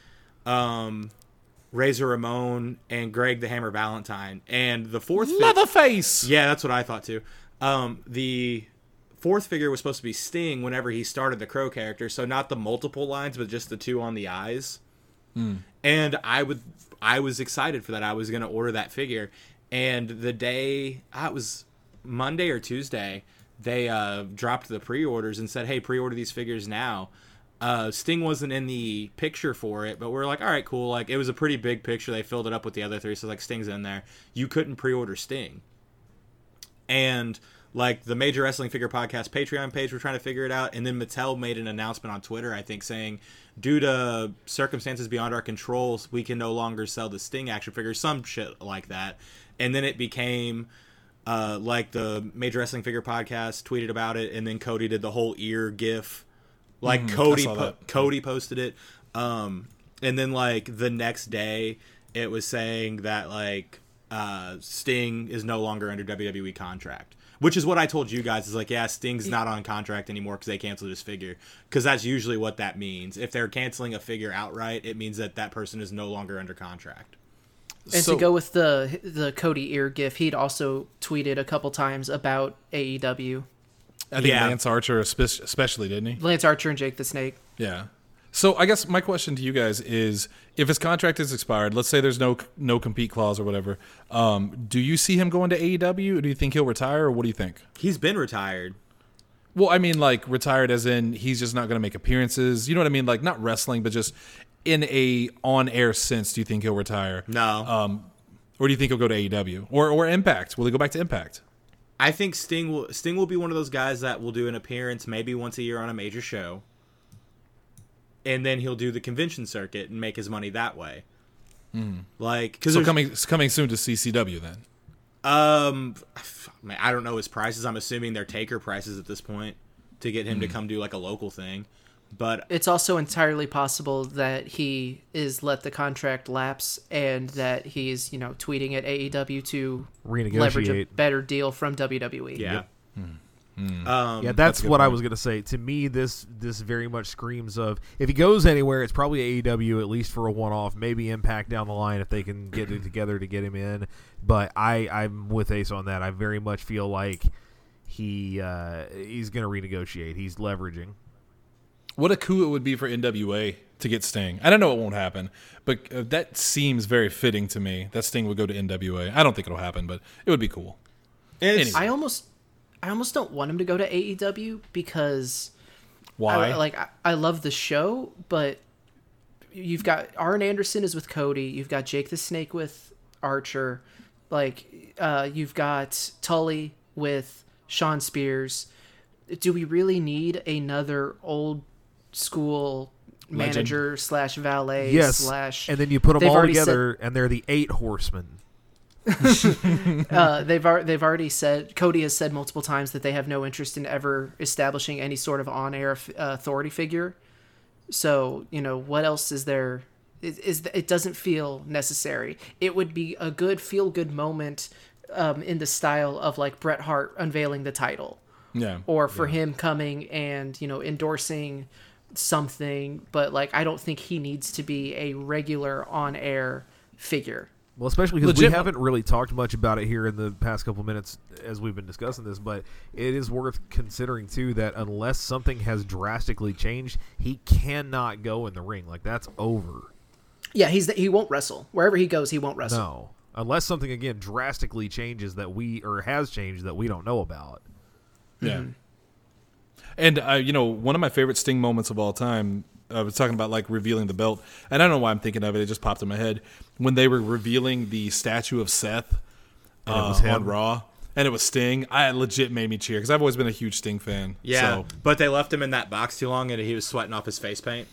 Razor Ramon, and Greg the Hammer Valentine. And the fourth Leatherface. yeah, that's what I thought too. The fourth figure was supposed to be Sting whenever he started the Crow character, so not the multiple lines, but just the 2 on the eyes. And I was excited for that. I was going to order that figure, and the day it was Monday or Tuesday, they dropped the pre-orders and said, "Hey, pre-order these figures now." Sting wasn't in the picture for it, but we're like, all right, cool. Like, it was a pretty big picture. They filled it up with the other 3, so like Sting's in there. You couldn't pre-order Sting. And like the Major Wrestling Figure Podcast Patreon page, we're trying to figure it out. And then Mattel made an announcement on Twitter, I think, saying, due to circumstances beyond our controls, we can no longer sell the Sting action figures, some shit like that. And then it became like the Major Wrestling Figure Podcast tweeted about it, and then Cody did the whole ear gif. Like Cody saw that. Cody posted it. And then like the next day it was saying that like Sting is no longer under WWE contract, which is what I told you guys is like, yeah, Sting's not on contract anymore because they canceled his figure, because that's usually what that means. If they're canceling a figure outright, it means that that person is no longer under contract. And So- to go with the Cody ear gif, he'd also tweeted a couple times about AEW. I think Yeah. Lance Archer especially, didn't he? Lance Archer and Jake the Snake. Yeah. So I guess my question to you guys is, if his contract is expired, let's say there's no compete clause or whatever, do you see him going to AEW, or do you think he'll retire, or what do you think? He's been retired. Well, I mean, like retired as in he's just not going to make appearances. You know what I mean? Like not wrestling, but just in a on-air sense. Do you think he'll retire? No. Or do you think he'll go to AEW or Impact? Will he go back to Impact? I think Sting will be one of those guys that will do an appearance maybe once a year on a major show, and then he'll do the convention circuit and make his money that way. Like, because So coming soon to CCW then. I don't know his prices. I'm assuming they're taker prices at this point to get him to come do like a local thing. But It's also entirely possible that he is let the contract lapse and that he's, tweeting at AEW to leverage a Renegotiate. better deal from WWE. yeah. Yeah, that's a good what I point. was gonna say. To me, this very much screams of if he goes anywhere, it's probably AEW at least for a one-off, maybe Impact down the line if they can get it together to get him in. But I'm with Ace on that. I very much feel like he's gonna renegotiate. He's leveraging. What a coup it would be for NWA to get Sting. I don't know it won't happen, but that seems very fitting to me that Sting would go to NWA. I don't think it'll happen, but it would be cool. It's, I almost don't want him to go to AEW because Why? I love the show, but you've got Arn Anderson is with Cody, you've got Jake the Snake with Archer, you've got Tully with Sean Spears. Do we really need another old school manager / valet Yes, / and then you put them They've all already together, and they're the 8 horsemen. they've already said, Cody has said multiple times that they have no interest in ever establishing any sort of on-air authority figure. So, what else is there? It doesn't feel necessary. It would be a good feel-good moment in the style of like Bret Hart unveiling the title. Yeah. Or for him coming and, endorsing something. But I don't think he needs to be a regular on-air figure. Well, especially because we Legit- haven't really talked much about it here in the past couple minutes as we've been discussing this, but it is worth considering, too, that unless something has drastically changed, he cannot go in the ring. That's over. Yeah, he won't wrestle. Wherever he goes, he won't wrestle. No. Unless something, again, drastically changes has changed that we don't know about. Yeah. And, one of my favorite Sting moments of all time, I was talking about revealing the belt, and I don't know why I'm thinking of it. It just popped in my head when they were revealing the statue of Seth And it was him. on Raw, and it was Sting. I legit made me cheer because I've always been a huge Sting fan. yeah, So, but they left him in that box too long, and he was sweating off his face paint.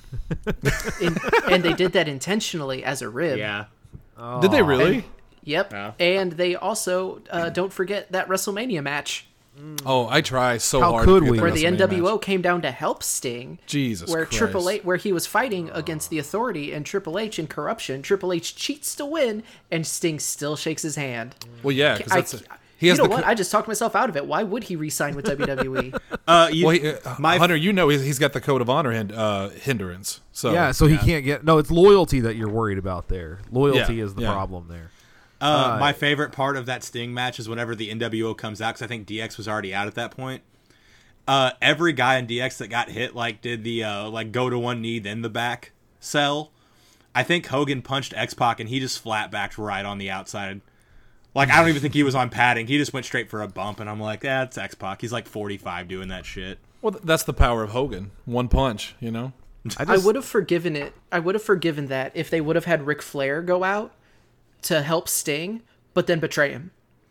And they did that intentionally as a rib. Yeah. did they really? Yep. Yeah. And they also don't forget that WrestleMania match Oh, I try so How hard. could to we? forget where the WrestleMania NWO match. came down to help Sting. Jesus where Christ. Triple H, where he was fighting against the Authority and Triple H in corruption. Triple H cheats to win, and Sting still shakes his hand. Well, yeah, because he You has know the. what? I just talked myself out of it. Why would he re-sign with WWE? Hunter, he's got the code of honor hindrance. So Yeah, so he can't get... No, it's loyalty that you're worried about there. Loyalty Yeah, is the yeah. problem there. My favorite part of that Sting match is whenever the NWO comes out, because I think DX was already out at that point. Every guy in DX that got hit did the go to one knee then the back sell. I think Hogan punched X-Pac and he just flat backed right on the outside. I don't even think he was on padding. He just went straight for a bump, and I'm like, that's X-Pac. He's 45 doing that shit. Well, that's the power of Hogan. One punch, I would have forgiven it. I would have forgiven that if they would have had Ric Flair go out to help Sting, but then betray him.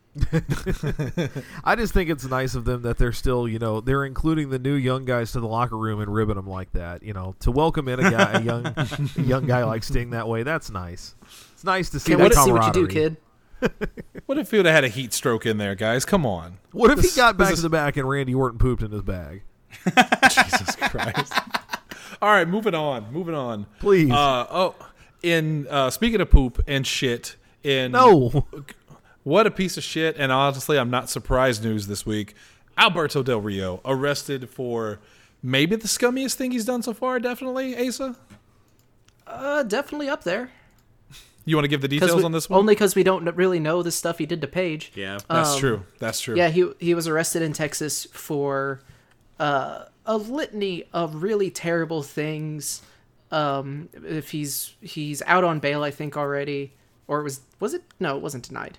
I just think it's nice of them that they're still, they're including the new young guys to the locker room and ribbing them like that. To welcome in a young guy like Sting that way. That's nice. It's nice to see Can't that wait to see what you do, camaraderie. kid. What if he would have had a heat stroke in there, guys? Come on. What if he got back this to the back and Randy Orton pooped in his bag? Jesus Christ. All right, moving on. Please. Speaking of poop and shit, No. what a piece of shit, and honestly, I'm not surprised news this week. Alberto Del Rio arrested for maybe the scummiest thing he's done so far, definitely, Asa? Definitely up there. You want to give the details on this one? Only because we don't really know the stuff he did to Paige. Yeah. That's true. That's true. Yeah, he was arrested in Texas for a litany of really terrible things. If he's out on bail, I think already, or was it? No, it wasn't denied.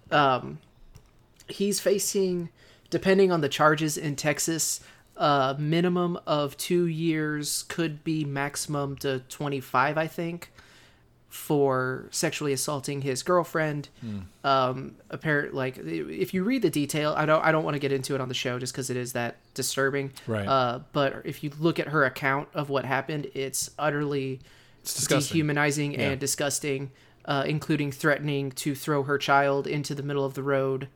He's facing, depending on the charges in Texas, a minimum of 2 years, could be maximum to 25, I think, for sexually assaulting his girlfriend. Apparently, like, if you read the detail, I don't want to get into it on the show just because it is that disturbing. Right. But if you look at her account of what happened, it's utterly disgusting. dehumanizing and disgusting, including threatening to throw her child into the middle of the road.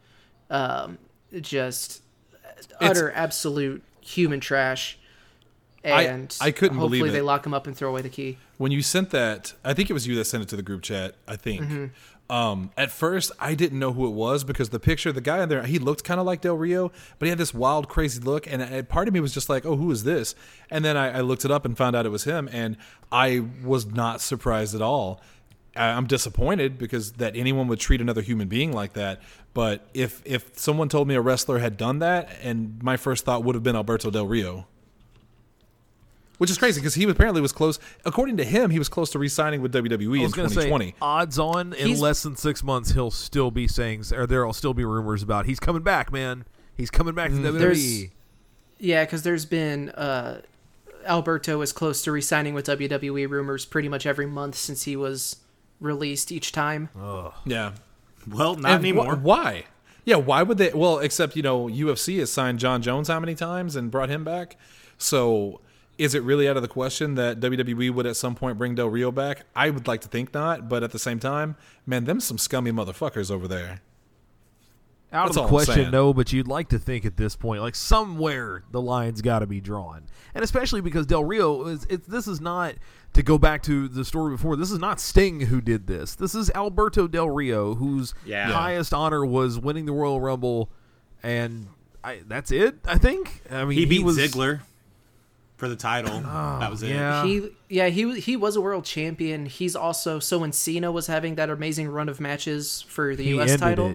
Just utter absolute human trash. And I couldn't believe hopefully it. they lock him up and throw away the key. When you sent that, I think it was you that sent it to the group chat, I think. At first, I didn't know who it was because the picture, the guy in there, he looked kind of like Del Rio, but he had this wild, crazy look. And part of me was just like, oh, who is this? And then I looked it up and found out it was him. And I was not surprised at all. I'm disappointed because that anyone would treat another human being like that. But if someone told me a wrestler had done that, and my first thought would have been Alberto Del Rio. Which is crazy because he apparently was close. According to him, he was close to re-signing with WWE in 2020. Say, odds on, in less than 6 months, he'll still be saying, or there'll still be rumors about he's coming back, man. He's coming back to WWE. Yeah, because there's been Alberto is close to re-signing with WWE rumors pretty much every month since he was released each time. Yeah. Well, not anymore. Why? Yeah, why would they? Well, except, UFC has signed John Jones how many times and brought him back? So is it really out of the question that WWE would at some point bring Del Rio back? I would like to think not, but at the same time, man, them some scummy motherfuckers over there. Out of the question, no, but you'd like to think at this point, like somewhere the line's got to be drawn. And especially because Del Rio, this is not, to go back to the story before, this is not Sting who did this. This is Alberto Del Rio, whose highest honor was winning the Royal Rumble, and that's it, I think. I mean, he beat Ziggler for the title. That was it. Yeah. He was a world champion. He's also, so when Cena was having that amazing run of matches for the US title,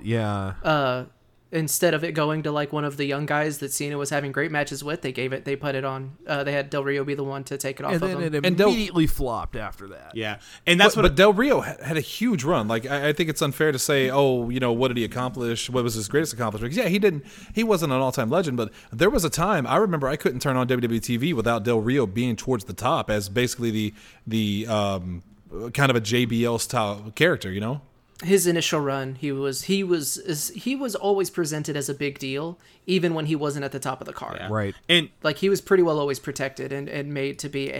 instead of it going to like one of the young guys that Cena was having great matches with, they put it on. They had Del Rio be the one to take it off of him. And it immediately flopped after that. Yeah, and that's but Del Rio had a huge run. Like I think it's unfair to say, what did he accomplish? What was his greatest accomplishment? Yeah, he wasn't an all-time legend, but there was a time I remember I couldn't turn on WWE TV without Del Rio being towards the top as basically the kind of a JBL style character, His initial run, he was always presented as a big deal, even when he wasn't at the top of the card. Yeah. Right. And like he was pretty well always protected and made to be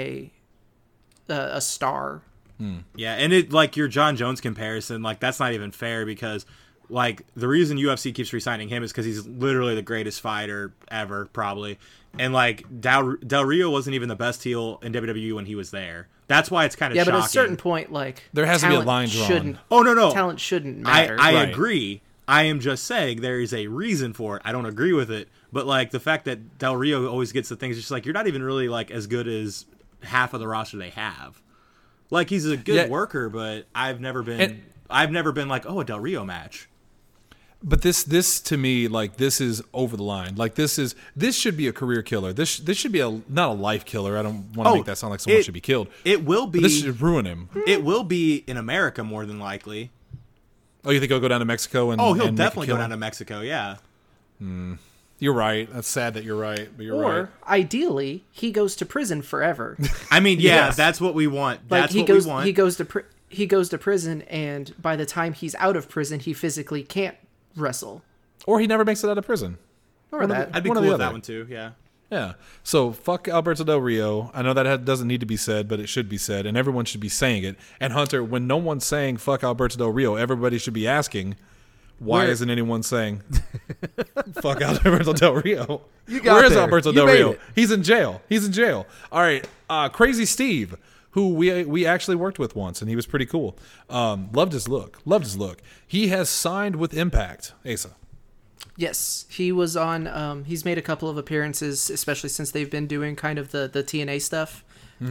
a star. Yeah, and it like your John Jones comparison, like that's not even fair because like the reason UFC keeps re-signing him is because he's literally the greatest fighter ever, probably. And like Del Rio wasn't even the best heel in WWE when he was there. That's why it's kind of shocking. But at a certain point, like there has to be a line drawn. No. Talent shouldn't matter. I agree. I am just saying there is a reason for it. I don't agree with it, but like the fact that Del Rio always gets the things, just like you're not even really like as good as half of the roster they have. Like he's a good worker, but I've never been like, oh, a Del Rio match. But this to me, like this is over the line. Like this should be a career killer. This should be not a life killer. I don't want to make that sound like someone should be killed. It will be. But this should ruin him. It will be in America more than likely. Oh, you think he'll go down to Mexico and? Oh, he'll definitely go down to Mexico. Yeah. You're right. That's sad that you're right, but you're right. Or ideally, he goes to prison forever. I mean, yes. That's what we want. That's what we want. He goes to prison, and by the time he's out of prison, he physically can't wrestle. Or he never makes it out of prison. Or that. I'd be cool with that one too. Yeah. Yeah. So fuck Alberto Del Rio. I know that doesn't need to be said, but it should be said, and everyone should be saying it. And Hunter, when no one's saying fuck Alberto Del Rio, everybody should be asking, why isn't anyone saying fuck Alberto Del Rio? Where is Alberto Del Rio? He's in jail. All right. Crazy Steve, who we actually worked with once, and he was pretty cool. Loved his look. He has signed with Impact. Asa. Yes, he was on. He's made a couple of appearances, especially since they've been doing kind of the TNA stuff.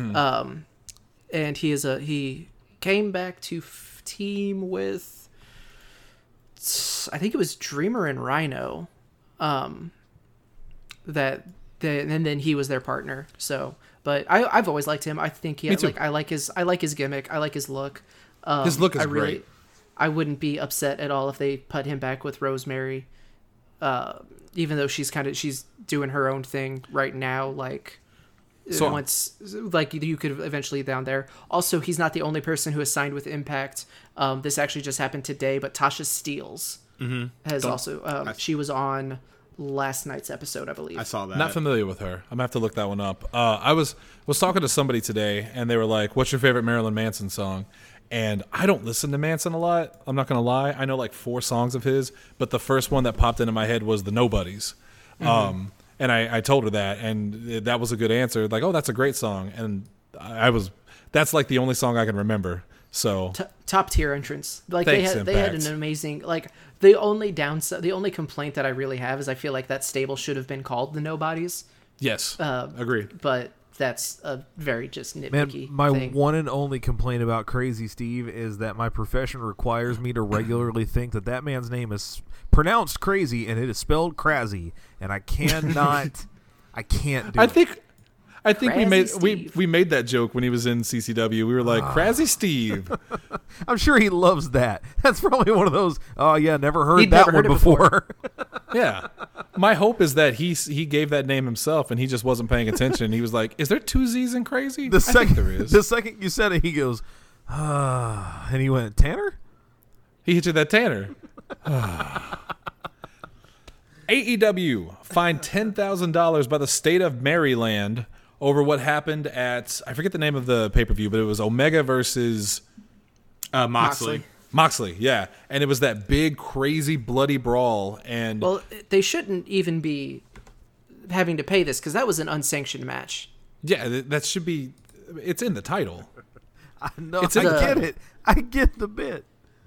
And he came back to team with, I think it was Dreamer and Rhino. And then he was their partner. So, but I've always liked him. I think I like his gimmick. I like his look. His look is great. I wouldn't be upset at all if they put him back with Rosemary. Even though she's doing her own thing right now, like So- once, like, you could eventually down there. Also, he's not the only person who has signed with Impact. This actually just happened today, but Tasha Steelz has also. She was on last night's episode, I believe. I saw that. Not familiar with her. I'm gonna have to look that one up. I was talking to somebody today, and they were like, "What's your favorite Marilyn Manson song?" And I don't listen to Manson a lot. I'm not gonna lie. I know like 4 songs of his, but the first one that popped into my head was the Nobodies. And I told her that, and that was a good answer. Like, oh, that's a great song, and that's like the only song I can remember. So Top tier entrance. Like Thanks, they had Impact. an amazing, like, the only complaint that I really have is I feel like that stable should have been called the Nobodies, yes, agreed. but that's a very just Man, nitpicky my thing. one and only complaint about Crazy Steve is that my profession requires me to regularly think that man's name is pronounced crazy and it is spelled crazy, and I cannot. I can't do I it. think Crazy we made that joke when he was in CCW. We were like, "Crazy Steve." I'm sure he loves that. That's probably one of those. Oh yeah, never heard He'd that never one heard it before. Yeah. My hope is that he gave that name himself and he just wasn't paying attention. He was like, "Is there 2 Z's in crazy?" The I think second, there is. the second you said it, he goes, and he went, Tanner. He hit you that Tanner. AEW fined $10,000 by the state of Maryland over what happened at, I forget the name of the pay-per-view, but it was Omega versus Moxley. Moxley, yeah. And it was that big, crazy, bloody brawl. And Well, they shouldn't even be having to pay this because that was an unsanctioned match. yeah, that should be, it's in the title. No, It's I in the- get it. I get the bit.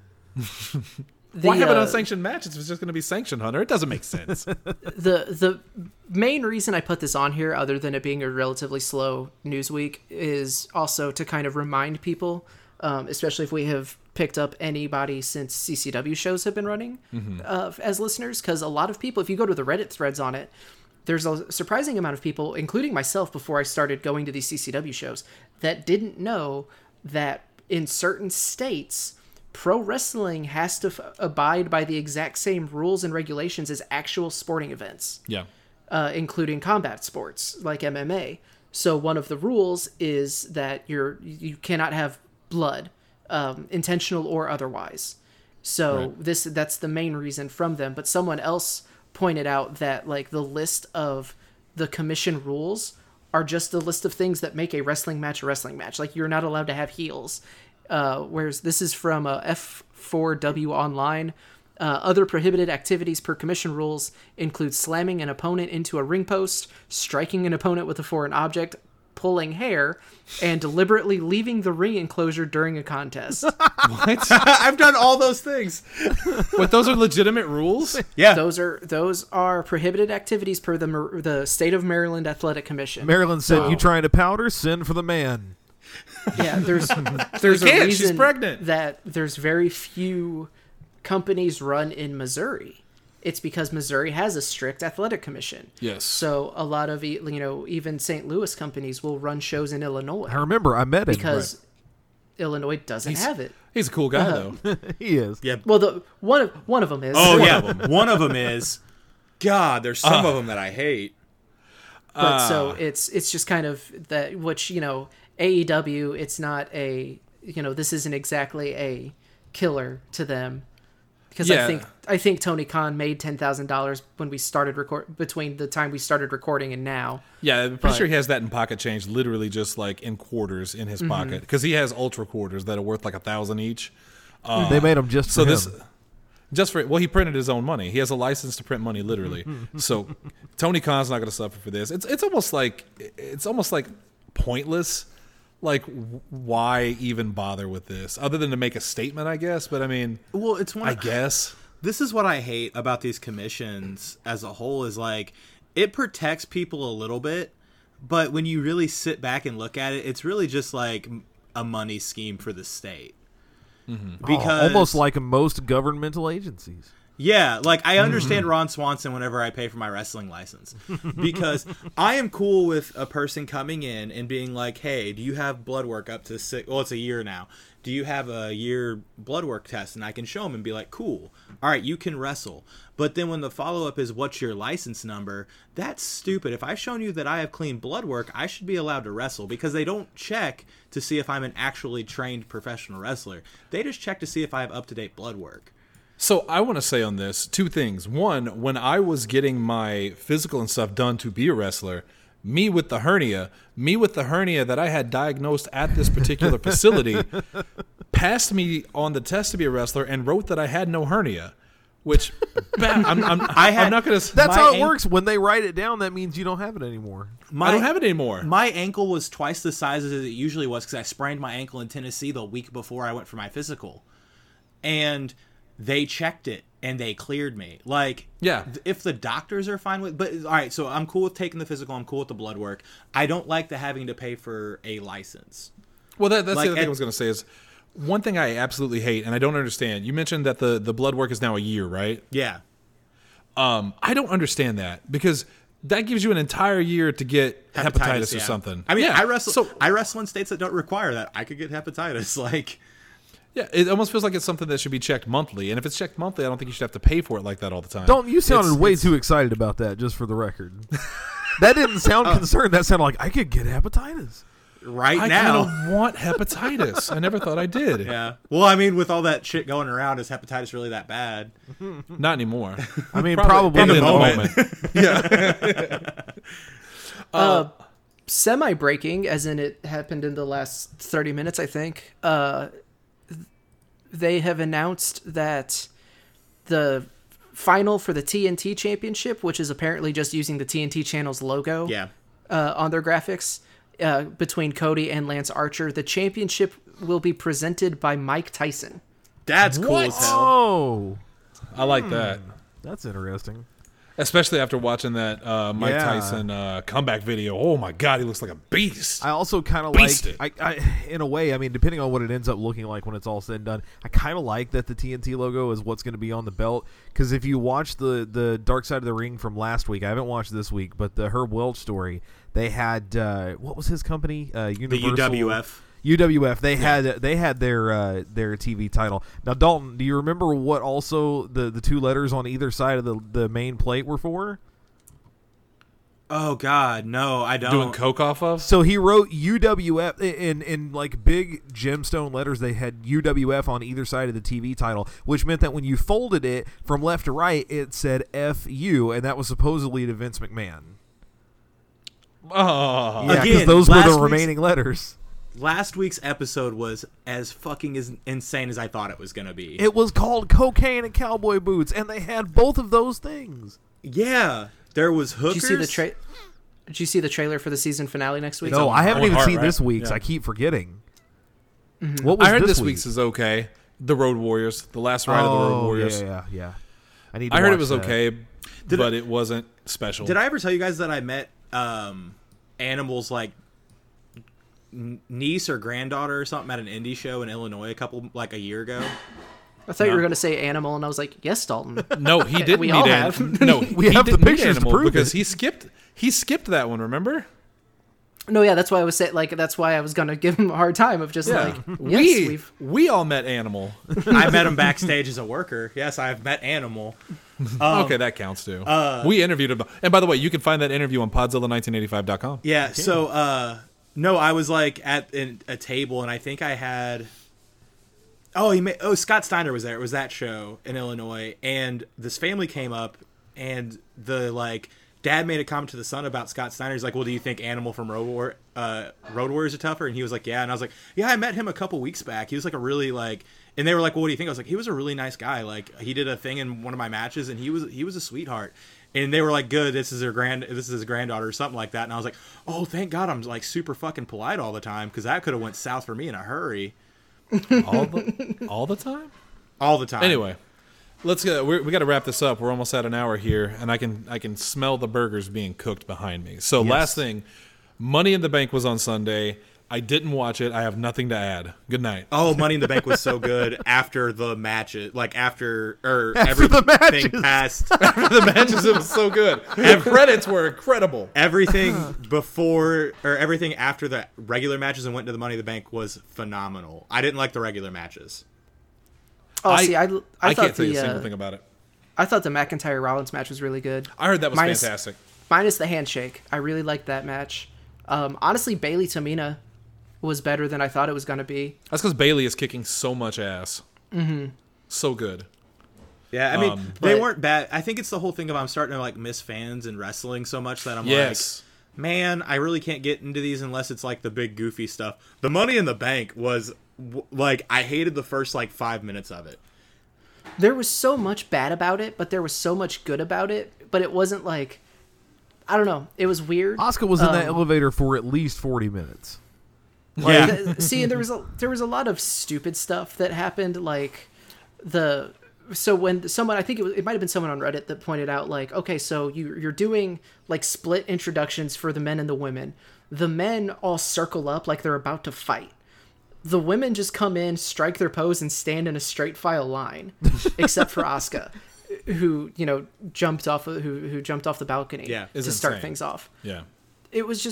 Why have an The, unsanctioned match if it's just going to be sanctioned, Hunter? It doesn't make sense. the main reason I put this on here, other than it being a relatively slow news week, is also to kind of remind people, especially if we have picked up anybody since CCW shows have been running as listeners, because a lot of people, if you go to the Reddit threads on it, there's a surprising amount of people, including myself before I started going to these CCW shows, that didn't know that in certain states, pro wrestling has to abide by the exact same rules and regulations as actual sporting events, Yeah. including combat sports like MMA. So one of the rules is that you cannot have blood, intentional or otherwise. So that's the main reason from them. But someone else pointed out that like the list of the commission rules are just a list of things that make a wrestling match a wrestling match. Like you're not allowed to have heels. Whereas this is from F4W Online. Other prohibited activities per commission rules include slamming an opponent into a ring post, striking an opponent with a foreign object, pulling hair, and deliberately leaving the ring enclosure during a contest. What? I've done all those things. But those are legitimate rules? Yeah. Those are prohibited activities per the State of Maryland Athletic Commission. Maryland said, So- "You trying to powder? Send for the man." Yeah, there's a can't, she's reason pregnant. that there's very few companies run in Missouri. It's because Missouri has a strict athletic commission. Yes. So a lot of even St. Louis companies will run shows in Illinois I remember I met him. because Illinois doesn't have it. He's a cool guy, though. He is. Yeah. Well, one of them is. Oh yeah. One of them is. God, there's some of them that I hate. But so it's just kind of that, which, AEW, it's not this isn't exactly a killer to them, because Yeah. I think Tony Khan made $10,000 when we started between the time we started recording and now. Yeah, I'm pretty sure he has that in pocket change, literally just like in quarters in his pocket, because he has ultra quarters that are worth like $1,000 each. They made him just for him. He printed his own money. He has a license to print money, literally. So Tony Khan's not going to suffer for this. It's almost like pointless. Like, why even bother with this other than to make a statement? I guess, but I mean, Well, it's one. I guess. This is what I hate about these commissions as a whole is like it protects people a little bit, but when you really sit back and look at it, it's really just like a money scheme for the state. Because almost like most governmental agencies. Yeah, like I understand Ron Swanson whenever I pay for my wrestling license because I am cool with a person coming in and being like, "Hey, do you have blood work up to it's a year now. Do you have a year blood work test?" And I can show them and be like, "Cool. All right, you can wrestle." But then when the follow-up is, "What's your license number?" That's stupid. If I've shown you that I have clean blood work, I should be allowed to wrestle because they don't check to see if I'm an actually trained professional wrestler. They just check to see if I have up-to-date blood work. So I want to say on this 2 things. One, when I was getting my physical and stuff done to be a wrestler, me with the hernia that I had diagnosed at this particular facility, passed me on the test to be a wrestler and wrote that I had no hernia. Which I'm not going to. That's how it works. When they write it down, that means you don't have it anymore. I don't have it anymore. My ankle was twice the size as it usually was because I sprained my ankle in Tennessee the week before I went for my physical, and they checked it and they cleared me. Like, yeah, if the doctors are fine with, but all right, so I'm cool with taking the physical. I'm cool with the blood work. I don't like the having to pay for a license. Well, that's the other thing I was going to say is one thing I absolutely hate, and I don't understand. You mentioned that the blood work is now a year, right? Yeah. I don't understand that because that gives you an entire year to get hepatitis or something. I mean, yeah. I wrestle in states that don't require that. I could get hepatitis. Like, yeah, it almost feels like it's something that should be checked monthly. And if it's checked monthly, I don't think you should have to pay for it like that all the time. You sounded way too excited about that, just for the record. That didn't sound concerned. That sounded like I could get hepatitis. Now. I kind of want hepatitis. I never thought I did. Yeah. Well, I mean, with all that shit going around, is hepatitis really that bad? Not anymore. I mean, probably in the moment. Yeah. Semi-breaking, as in it happened in the last 30 minutes, I think. They have announced that the final for the TNT Championship, which is apparently just using the TNT Channel's logo on their graphics, between Cody and Lance Archer, the championship will be presented by Mike Tyson. That's cool as hell. Oh, I like that. That's interesting. Especially after watching that Mike Tyson comeback video. Oh my God, he looks like a beast. I also kind of like, in a way, I mean, depending on what it ends up looking like when it's all said and done, I kind of like that the TNT logo is what's going to be on the belt. Because if you watch the Dark Side of the Ring from last week, I haven't watched this week, but the Herb Welch story, they had, what was his company? The UWF. UWF. They had their TV title. Now, Dalton, do you remember what also the 2 letters on either side of the main plate were for? Oh God, no, I don't. Doing coke off of? So he wrote UWF in like big gemstone letters. They had UWF on either side of the TV title, which meant that when you folded it from left to right, it said FU, and that was supposedly to Vince McMahon. Oh, yeah, because those were the remaining letters. Last week's episode was as fucking as insane as I thought it was going to be. It was called Cocaine and Cowboy Boots, and they had both of those things. Yeah, there was hookers. Did you see the trailer for the season finale next week? No, I haven't even seen this right? week's. Yeah. I keep forgetting. Mm-hmm. What was I heard this week? week's is okay. The Road Warriors, the last ride of the Road Warriors. Yeah. I heard it was that. okay, but it wasn't special. Did I ever tell you guys that I met Animal's like niece or granddaughter or something at an indie show in Illinois a year ago? I thought you were going to say Animal, and I was like, yes, Dalton. No, he didn't. We meet all have. No, We have the didn't meet pictures to Animal prove because it. he skipped that one. Remember? No, yeah, that's why I was saying, like, that's why I was going to give him a hard time of just like, yes, we all met Animal. I met him backstage as a worker. Yes, I've met Animal. Okay, that counts too. We interviewed him, and by the way, you can find that interview on Podzilla1985.com. Yeah. So, no, I was like at a table, and I think I had. Scott Steiner was there. It was that show in Illinois, and this family came up, and the dad made a comment to the son about Scott Steiner. He's like, "Well, do you think Animal from Road Warriors are tougher?" And he was like, "Yeah." And I was like, "Yeah, I met him a couple weeks back. He was like a really And they were like, "Well, what do you think?" I was like, "He was a really nice guy. Like, he did a thing in one of my matches, and he was a sweetheart." And they were like, "Good, this is his granddaughter," or something like that. And I was like, "Oh, thank God, I'm like super fucking polite all the time, because that could have went south for me in a hurry." All the time. All the time. Anyway, let's go. We got to wrap this up. We're almost at an hour here, and I can smell the burgers being cooked behind me. So last thing, Money in the Bank was on Sunday. I didn't watch it. I have nothing to add. Good night. Oh, Money in the Bank was so good after the matches, like after the everything matches. passed. The matches, it was so good. And credits were incredible. Everything before or everything after the regular matches and went to the Money in the Bank was phenomenal. I didn't like the regular matches. Oh, see, I I thought can't tell you a the single thing about it. I thought the McIntyre Rollins match was really good. I heard that was Minus- fantastic. Minus the handshake, I really liked that match. Honestly, Bailey Tamina was better than I thought it was going to be. That's because Bailey is kicking so much ass. Mm-hmm. So good. Yeah, I mean, they but- weren't bad. I think it's the whole thing of I'm starting to like miss fans and wrestling so much that I'm Yes. like, man, I really can't get into these unless it's like the big goofy stuff. The Money in the Bank was like, I hated the first like 5 minutes of it. There was so much bad about it, but there was so much good about it. But it wasn't like, I don't know. It was weird. Asuka was in that elevator for at least 40 minutes. Yeah. See, and there was a lot of stupid stuff that happened, like so when someone, I think it might have been someone on Reddit that pointed out, like, okay, so you're doing like split introductions for the men and the women. The men all circle up like they're about to fight. The women just come in, strike their pose, and stand in a straight file line, except for Asuka, who jumped off the balcony Yeah, to it's start insane. things off. Yeah. It was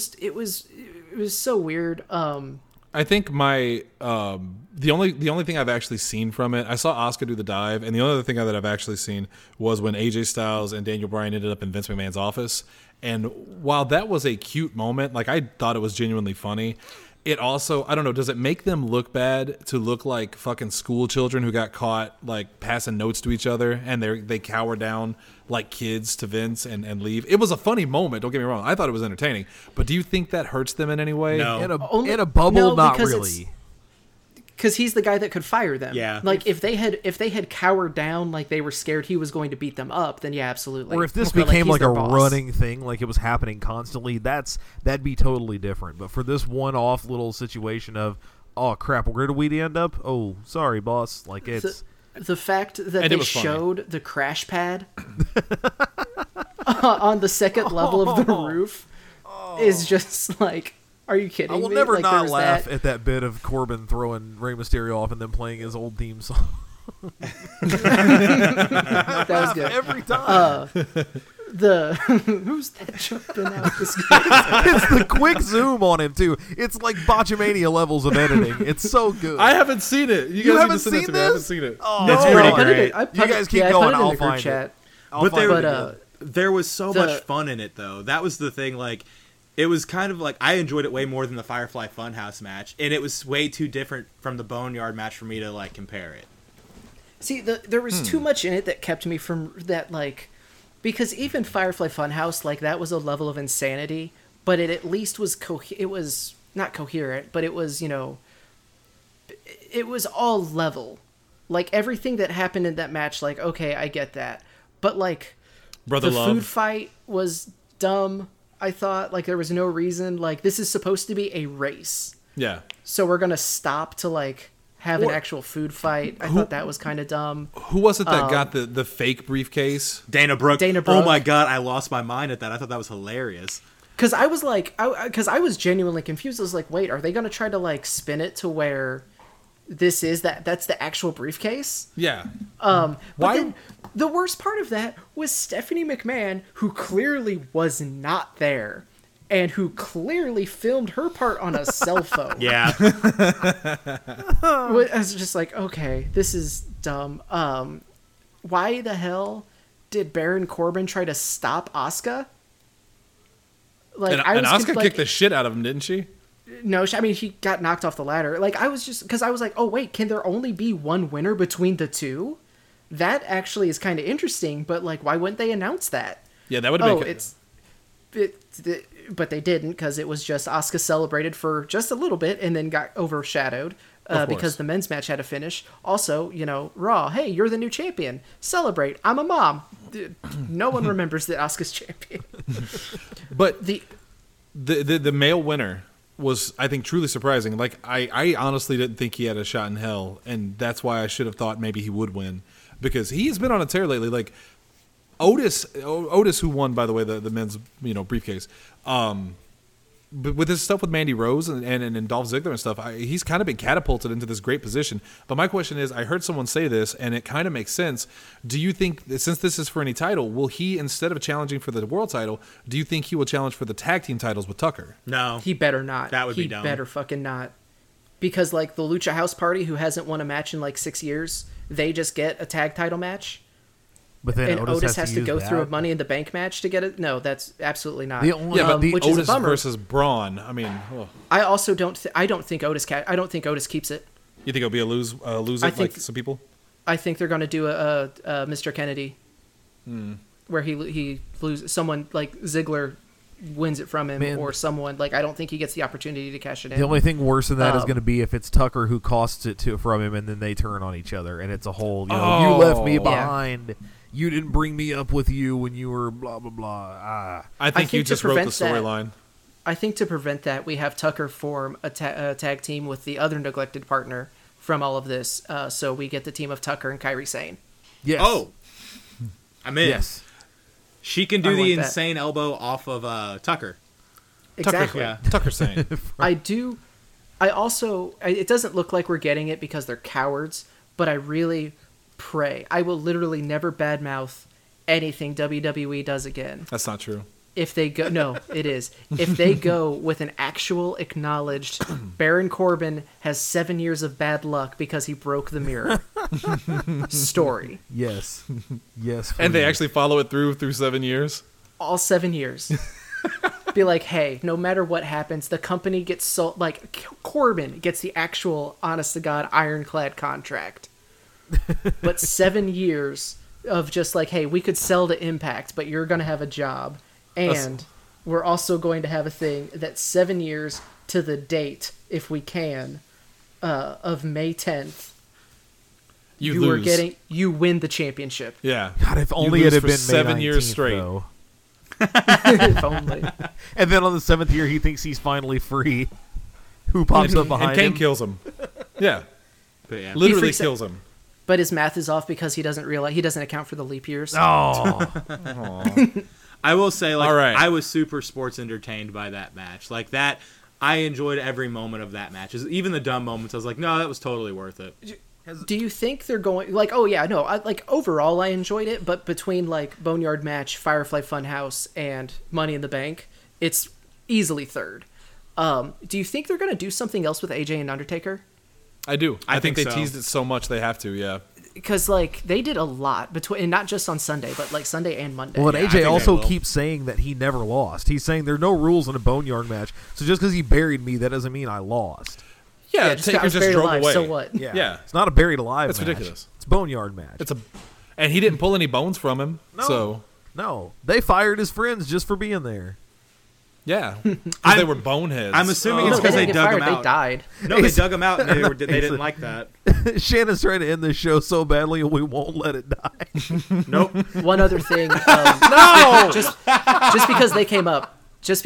so weird. I think my the only thing I've actually seen from it, I saw Asuka do the dive, and the only other thing that I've actually seen was when AJ Styles and Daniel Bryan ended up in Vince McMahon's office. And while that was a cute moment, like I thought it was genuinely funny, it also, I don't know, does it make them look bad to look like fucking school children who got caught like passing notes to each other and they cower down like kids to Vince and leave? It was a funny moment, don't get me wrong. I thought it was entertaining. But do you think that hurts them in any way? No. In a bubble, no, not because really. because he's the guy that could fire them. Yeah. Like if they had cowered down, like they were scared he was going to beat them up, then yeah, absolutely. Or if this But, became he's like a their boss. running thing, like it was happening constantly, that'd be totally different. But for this one-off little situation of, oh crap, where did we end up? Oh, sorry, boss. Like it's The fact that And it they was funny. showed the crash pad on the second level of the roof is just like, are you kidding I will me? never Like, not there's laugh that. at that bit of Corbin throwing Rey Mysterio off and then playing his old theme song That was good. every time. Who's that jumping out the sky? It's the quick zoom on him too. It's like Botchamania levels of editing. It's so good. I haven't seen it. You guys haven't need to send it seen to me. I haven't this? seen it. Oh, It's No, pretty I put it great. in- I put You it- guys keep yeah, going, I put it in I'll the group find it. chat. I'll find But it. There was so the- much fun in it, though. That was the thing. Like, it was kind of like I enjoyed it way more than the Firefly Funhouse match, and it was way too different from the Boneyard match for me to like compare it. See, there was too much in it that kept me from that, like, because even Firefly Funhouse, like, that was a level of insanity, but it at least was it was not coherent, but it was, it was all level. Like, everything that happened in that match, like, okay, I get that. But, like, Brother the Love. food fight was dumb, I thought. Like, there was no reason. Like, this is supposed to be a race. Yeah. So we're going to stop to, like, have an Or- actual food fight. I thought that was kind of dumb. Who was it that got the fake briefcase? Dana Brooke. Dana Oh Brooke. my god, I lost my mind at that. I thought that was hilarious. Because I was like, because I was genuinely confused. I was like, wait, are they going to try to, like, spin it to where this is that's the actual briefcase? Yeah. But Why- then the worst part of that was Stephanie McMahon, who clearly was not there and who clearly filmed her part on a cell phone. Yeah. I was just like, okay, this is dumb. Why the hell did Baron Corbin try to stop Asuka? Like, And Asuka like, kicked the shit out of him, didn't she? No, I mean, he got knocked off the ladder. Like, I was just, because I was like, oh, wait, can there only be one winner between the two? That actually is kind of interesting, but, like, why wouldn't they announce that? Yeah, that would have been. But they didn't, because it was just Asuka celebrated for just a little bit and then got overshadowed Of because course. the men's match had to finish. Also, Raw, hey, you're the new champion. Celebrate. I'm a mom. No one remembers that Asuka's champion. But The the male winner was, I think, truly surprising. Like, I honestly didn't think he had a shot in hell, and that's why I should have thought maybe he would win, because he has been on a tear lately. Like, Otis, who won, by the way, the men's briefcase. but with his stuff with Mandy Rose and Dolph Ziggler and stuff, he's kind of been catapulted into this great position. But my question is, I heard someone say this, and it kind of makes sense. Do you think, that since this is for any title, will he, instead of challenging for the world title, do you think he will challenge for the tag team titles with Tucker? No. He better not. That would be dumb. He better fucking not. Because, like, the Lucha House Party, who hasn't won a match in, like, 6 years, they just get a tag title match. But then And Otis has to use go through a that. Money in the Bank match to get it? No, that's absolutely not. The only- Yeah, but the which is a Otis bummer. versus Braun. I mean, I also don't. I don't think Otis. I don't think Otis keeps it. you think it'll be a loser I think- like some people? I think they're going to do a Mr. Kennedy, where he loses. Someone like Ziggler wins it from him, Man. or someone like I don't think he gets the opportunity to cash it in. The only thing worse than that is Um, going to be if it's Tucker who costs it from him, and then they turn on each other, and it's a whole, you Oh. left me Yeah. behind. You didn't bring me up with you when you were blah blah blah. I think you think to just wrote the prevent that- storyline. I think to prevent that, we have Tucker form a tag team with the other neglected partner from all of this. So we get the team of Tucker and Kairi Sane. Yes. Oh. I'm in. yes. She can I do the want that. insane elbow off of Tucker. Exactly. Yeah. Tucker saying. I do. I also. It doesn't look like we're getting it because they're cowards, but I really pray. I will literally never badmouth anything WWE does again. That's not true. If they go, no, it is. If they go with an actual acknowledged, Baron Corbin has 7 years of bad luck because he broke the mirror story. Yes. Yes. And they please. actually follow it through 7 years. All 7 years. Be like, hey, no matter what happens, the company gets sold. Like, Corbin gets the actual, honest to God, ironclad contract. But 7 years of just like, hey, we could sell to Impact, but you're going to have a job. And we're also going to have a thing that's 7 years to the date, if we can, of May 10th. You You lose. you win the championship. Yeah. God, if You only lose it had for been 7 May years 19th, straight. though. If only. And then on the 7th year, he thinks he's finally free. Who pops up And behind Kane him? kills him. Yeah. But yeah. Literally freaks out. kills him. But his math is off because he doesn't realize he doesn't account for the leap years. Oh. I will say, like, All right. I was super sports entertained by that match. Like, that, I enjoyed every moment of that match. Even the dumb moments, I was like, no, that was totally worth it. Do you think they're going like? Oh yeah, no. Like overall, I enjoyed it, but between like Boneyard Match, Firefly Funhouse, and Money in the Bank, it's easily third. Do you think they're going to do something else with AJ and Undertaker? I do. I think think they so. teased it so much they have to, yeah. Because like they did a lot between, and not just on Sunday, but like Sunday and Monday. Well, and I AJ think also they will. keeps saying that he never lost. He's saying there are no rules in a boneyard match. So just because he buried me, that doesn't mean I lost. Yeah, I Taker was just buried drove alive, away. so what? Yeah. It's not a buried alive That's match. ridiculous. It's a boneyard match. And he didn't pull any bones from him. No. So, No. They fired his friends just for being there. yeah. Because they were boneheads. I'm assuming No, it's because they they didn't get dug fired. him out. They died. No, they dug him out, and they didn't like that. Shannon's trying to end this show so badly we won't let it die. Nope. One other thing. No. Just because they came up.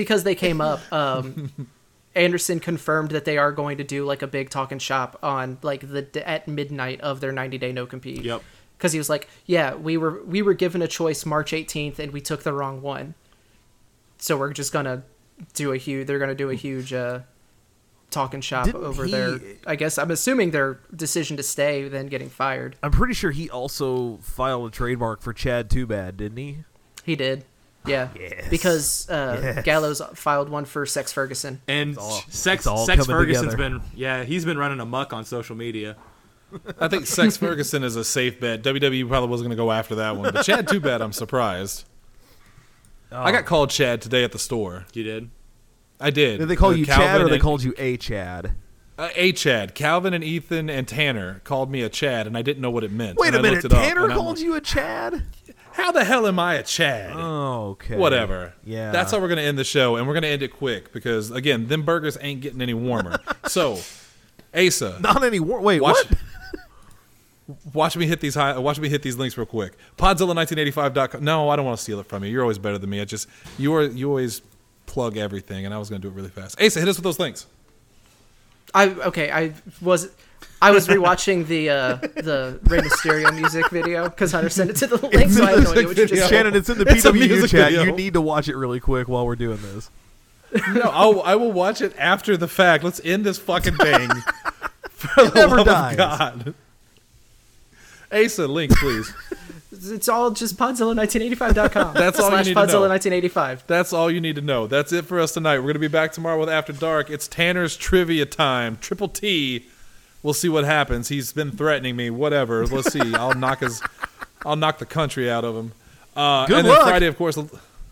Anderson confirmed that they are going to do like a big talking shop on like at midnight of their 90-day no compete. Yep. Because he was like, yeah, we were given a choice March 18th and we took the wrong one. So we're just gonna do a huge. They're gonna do a huge talking shop Didn't over he- their. I guess I'm assuming their decision to stay, then getting fired. I'm pretty sure he also filed a trademark for Chad Too Bad, didn't he? He did. Yeah. Yes. Because Yes. Gallows filed one for Sex Ferguson. And it's all Sex coming Ferguson's together. he's been running amok on social media. I think Sex Ferguson is a safe bet. WWE probably wasn't going to go after that one. But Chad, too bad. I'm surprised. I got called Chad today at the store. You did? I did. Did they call you Chad Calvin or they and- called you a Chad? A Chad. Calvin and Ethan and Tanner called me a Chad, and I didn't know what it meant. Wait And a I minute, looked it up, Tanner and I'm called like, you a Chad? How the hell am I a Chad? Oh, okay. Whatever. Yeah. That's how we're going to end the show, and we're going to end it quick because, again, them burgers ain't getting any warmer. So, Asa, Not any Wait, watch, what? watch me hit these links real quick. Podzilla1985.com. No, I don't want to steal it from you. You're always better than me. You always plug everything, and I was going to do it really fast. Asa, hit us with those links. I was rewatching the Rey Mysterio music video because Hunter sent it to the link, so I have no idea what you just video. said. Shannon, it's in the It's a PWU music chat. video. You need to watch it really quick while we're doing this. No, I will watch it after the fact. Let's end this fucking thing. For the never love dies. of God. Asa, link, please. It's all just Podzilla1985.com. That's all you need to know. Podzilla1985. That's all you need to know. That's it for us tonight. We're going to be back tomorrow with After Dark. It's Tanner's trivia time. Triple T. We'll see what happens. He's been threatening me. Whatever. Let's see. I'll knock the country out of him. Good and luck. then Friday, of course,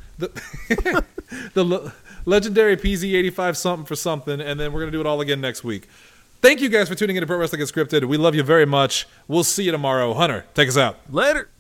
the legendary PZ85 something for something, and then we're going to do it all again next week. Thank you guys for tuning in to Pro Wrestling Unscripted. We love you very much. We'll see you tomorrow. Hunter, take us out. Later.